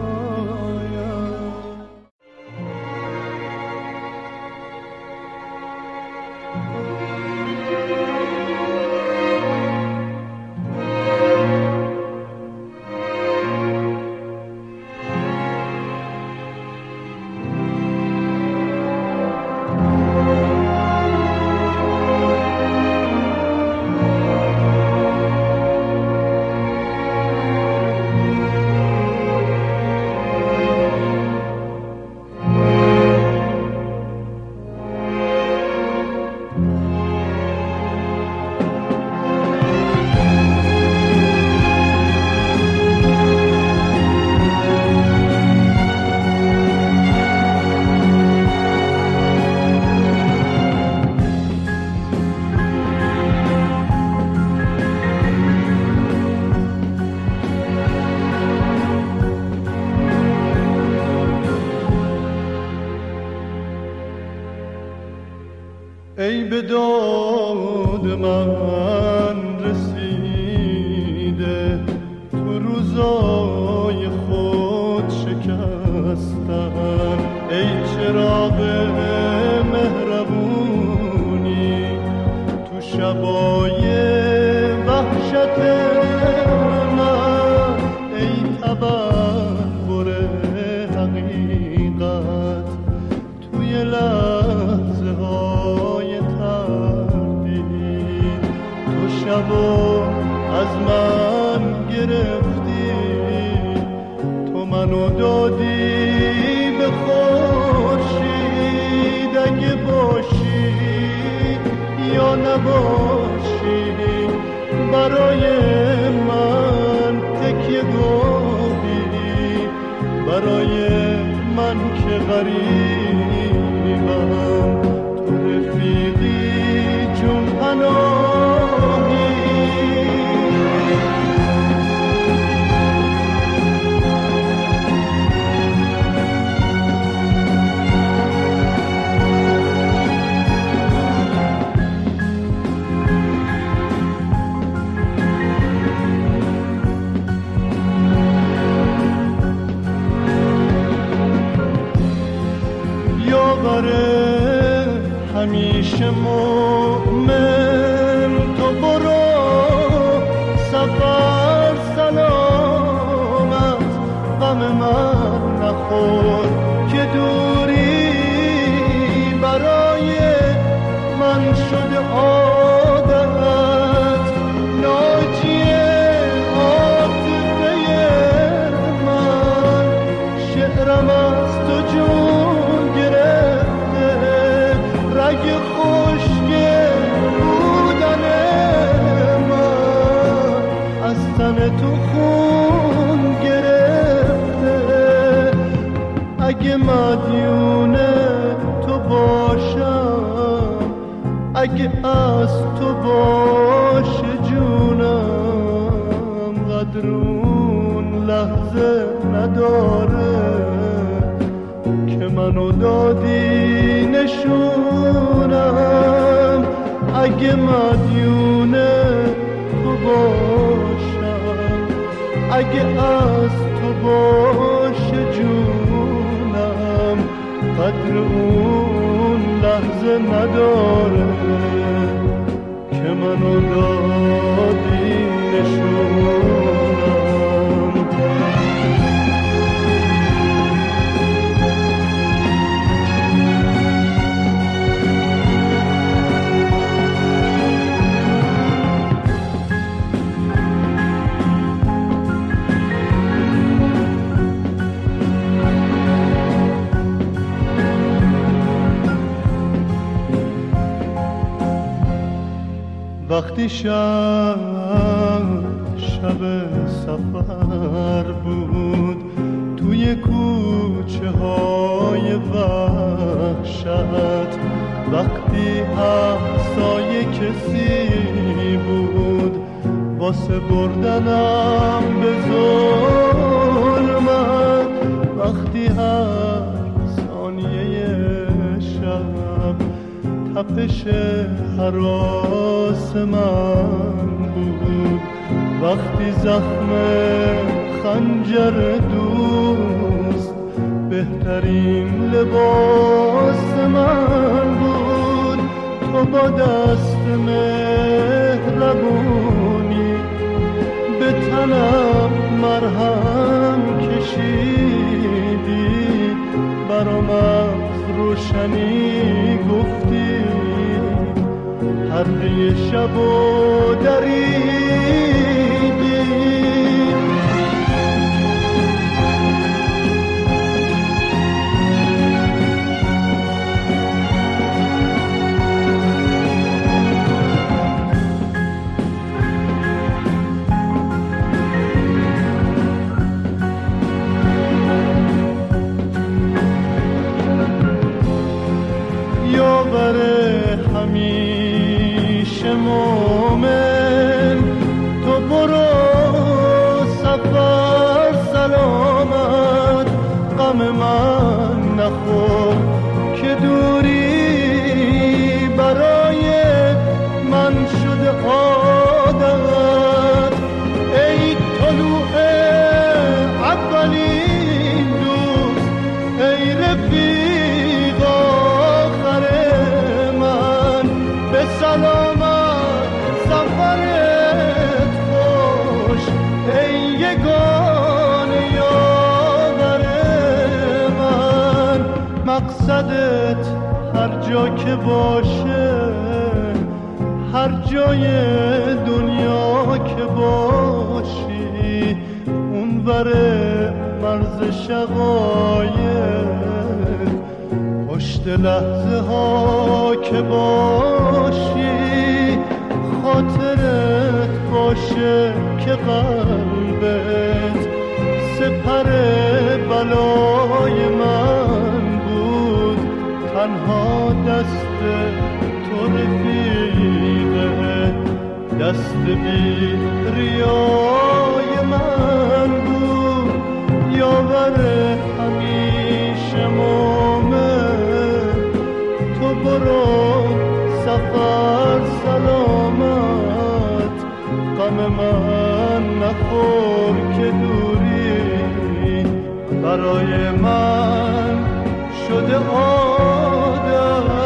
ای به داد من رسیده، تو روزای خود شکستن. ای چراغ مهربونی تو شبای وحشت من، ای تبخور حقیقت توی لحظه های تردید. تو شبو از من گرفتی، تو منو دادی به خورشید. اگه باشی یا نباشی برای من تکیه گاهی، برای من که غریبم تو رفیقی جون پناهی. همیشه مومن تو برو سفر سلامت، غم من نخور که دوری برای من شده عادت. ناجی عاطفه من شعرم از تو جون گرفته، رگ خشک جان تو خون گرفته، اگه مدیون تو باشم، اگه از تو باشه جونم، قدر اون لحظه نداره که منو دادی نشونم. اگه مدیون تو باشم، اگه از تو باشه جونم، قدر اون لحظه نداره که منو دادی نشونم. وقتی شب سفر بود توی کوچه های وحشت، وقتی همسایه کسی بود واسه بردنم به ظلمت، وقتی هر ثانیه شب تپش هراس من بود، وقتی زخم خنجر دوست بهترین لباس من بود، تو با دست مهربونی به تنم مرهم کشیدی، برام از روشنی گفتی، هر شب و دریدی. یاور همیشه مومن، تو برو سفر سلامت، غم من نخور که دوری برای من شده عادت. ای طلوع اولین دوست، ای رفیق آخر من، به سلامت سفرت خوش، ای یگانه یاور من. مقصدت هر جا که باشه، هر جای دنیا که باشی، اونور مرز شقایق، پشت لحظه ها که باشی، خاطرت باشه که قلبت سپر بلای من بود، تنها دست تو رفیقه، دست بی ریای من بود. یاور همیشه مومن، تو برو سفر سلامت، غم من نخور که دوری برای من شده عادت.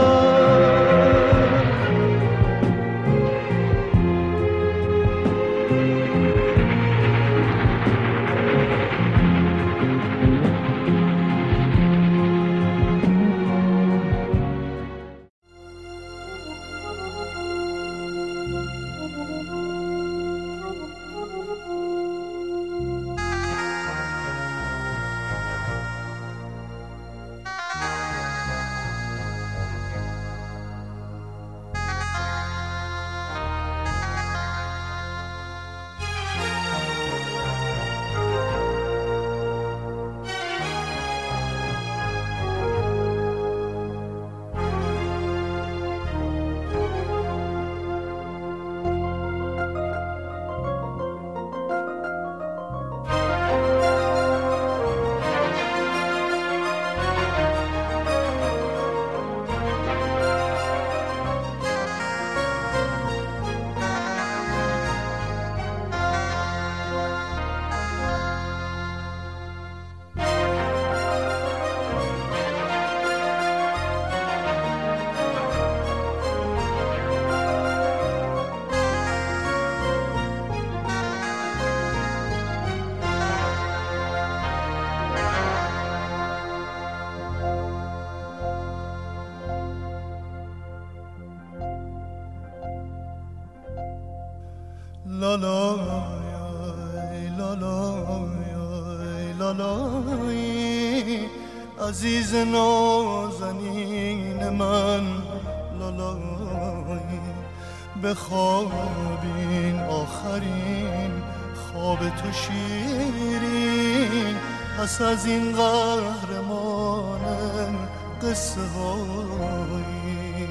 لالای لالای عزیز نازنین من لالای بخوابین آخرین خواب تو شیرین پس از این قهرمان قصه هایی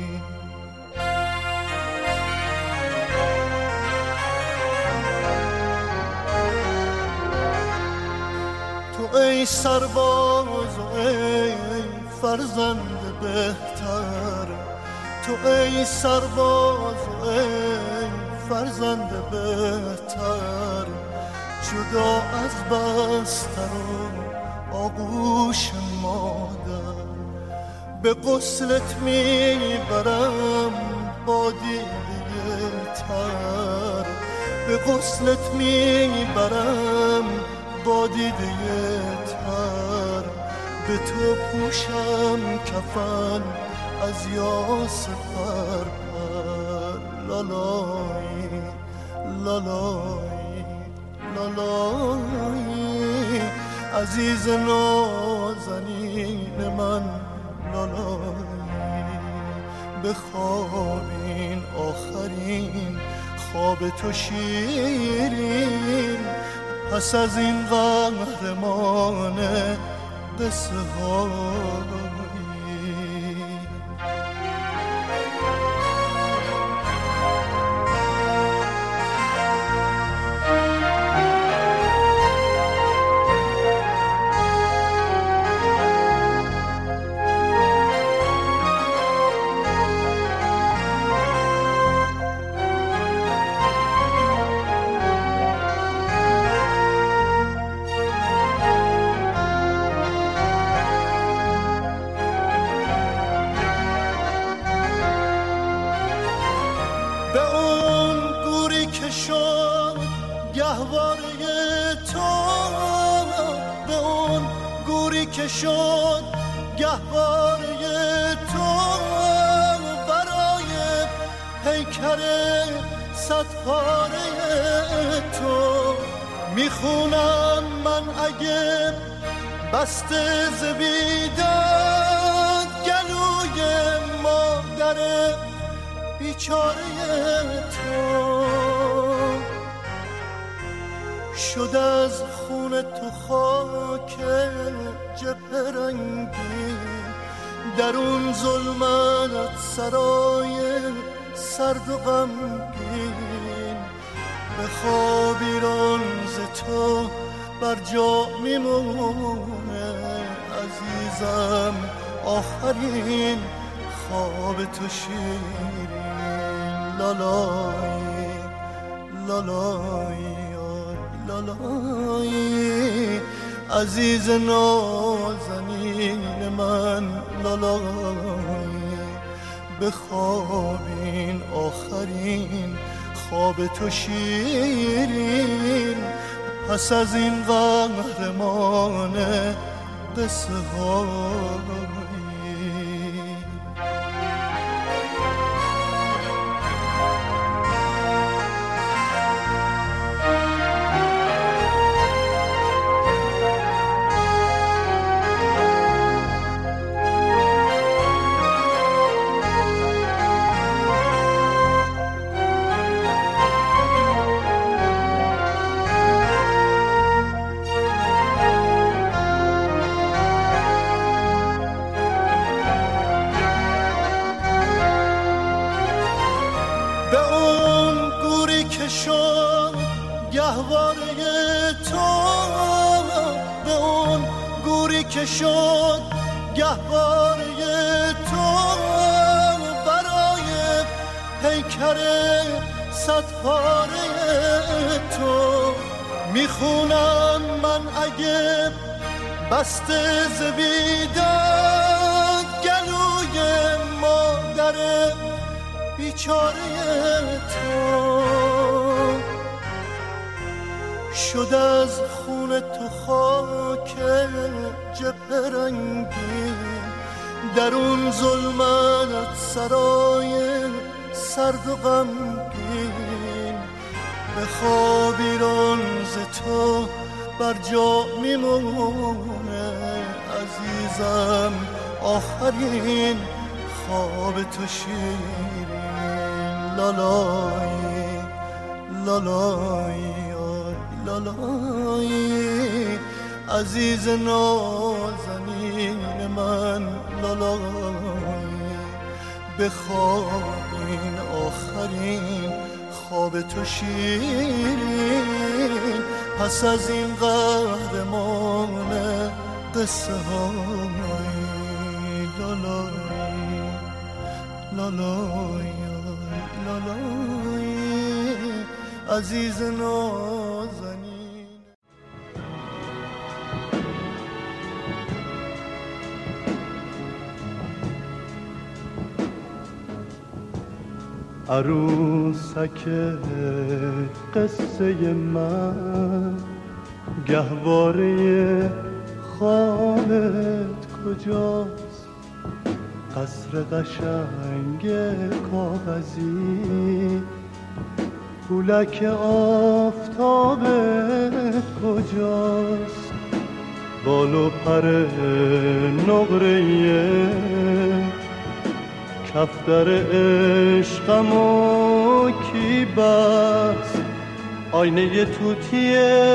تو ای سرباز و ای فرزند بهتر تو ای سرباز و ای فرزند بهتر جدا از بستر و آغوش مادر به غسلت میبرم با دیده تر به غسلت میبرم با دیده تر به تو پوشم کفن از یاس پر پر لالای لالای لالای عزیز نازنین من لالای بخوابین آخرین خواب تو شیرین پس از این قهرمان قصه هایی که شد گهواره تو برای پیکر صد پاره تو میخونم من اگه بسته ز بیداد گلوی مادر بیچاره تو شد از خون تو خاک جبهه رنگی در اون ظلمت سرای سرد و غمگین بخواب ایران ز تو بر جا میمونه عزیزم آخرین خواب تو شیرین لالای لالای لالای عزیز نازنین من لالای بخوابین آخرین خواب تو شیرین پس از این قهرمان قصه هایی که شد گهواره تو برای پیکر صد پاره تو میخونم من اگه بسته ز بیداد گلوی مادر بیچاره تو شد از خون تو خاک جبهه رنگی در اون ظلمت سرای سرد و غمگین بخواب ایران ز تو بر جا میمونه عزیزم، آخرین خواب تو شیرین. لالایی لالایی لالایی عزیز نازنین من، لالایی بخواب این آخرین خواب تو شیرین. پس از این قهرمان قصه های لالایی لالایی لالایی عزیز نازنین. عروسک قصه من، گهواره خانت کجاست؟ قصر قشنگ کاغذی، پولک آفتابت کجاست؟ بال و پر نقره‌ی کفتر عشقمو کی بست؟ آینه توتی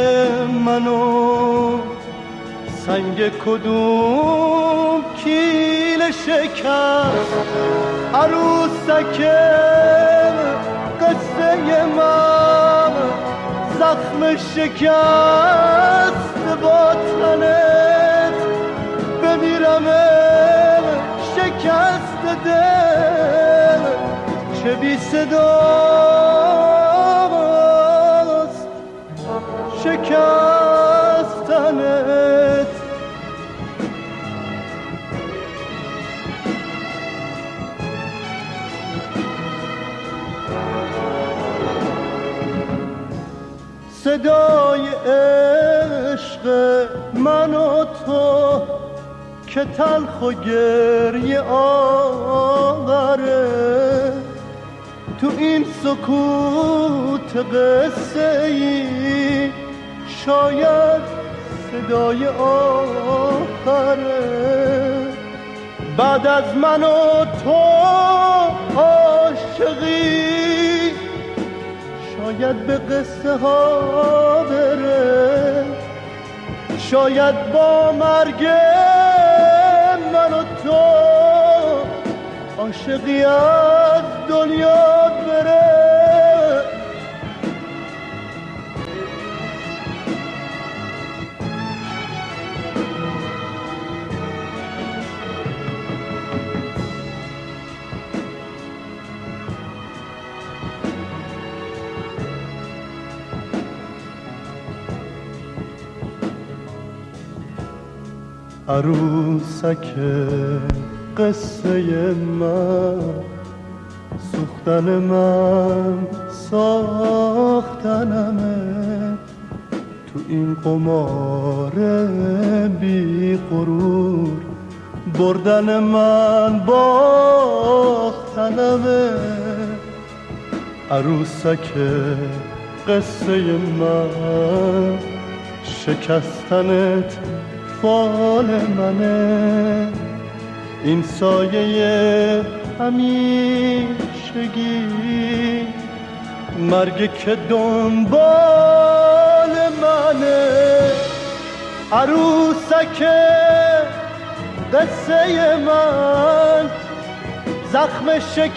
منو سنگ کدوم کیل شکست؟ عروسک قصه من، زخم شکست با تنت، بمیرم شکست دل، چه بی صداست شکستنت. صدای عشق من و تو که تلخ و گریه آوره، تو این سکوت قصه ای شاید صدای آخره. بعد از من و تو عاشقی شاید به قصه ها بره، شاید با مرگ من و تو عاشقی از دنیا بره. عروسک قصه من، سوختن من ساختنمه، تو این قمار بی غرور بردن من باختنمه. عروسک قصه من، شکستنت فال منه، این سایه همیشگی مرگ که دنبال منه. عروسک قصه من، زخم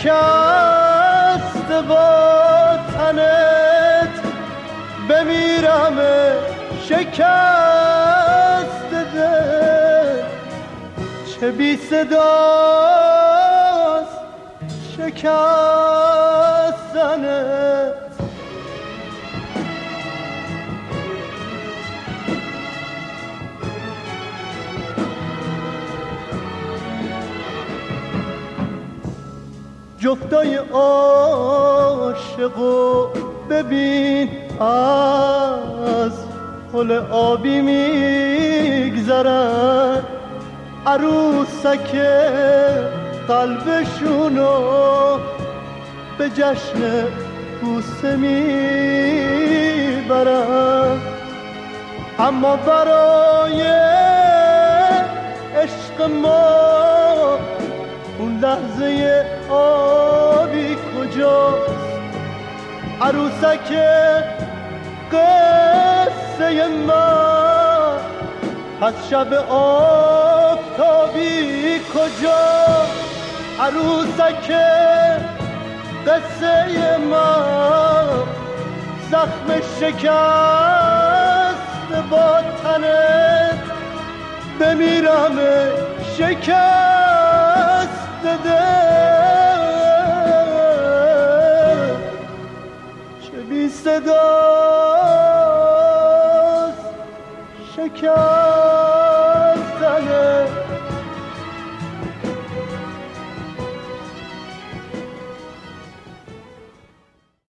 شکست با تنت، بمیرم شکست دل، چه بی صداست شکستنت. جفتای عاشقو ببین از پل آبی میگذرن، عروسک قلبشونو به جشن بوسه میبرن. اما برای عشق ما اون لحظه آبی کجاست؟ عروسک قصه ما پس شب آفتابی کجاست؟ عروسک قصه ما زخم شکست با تنت بمیرم شکست دل چه بی صداست شکست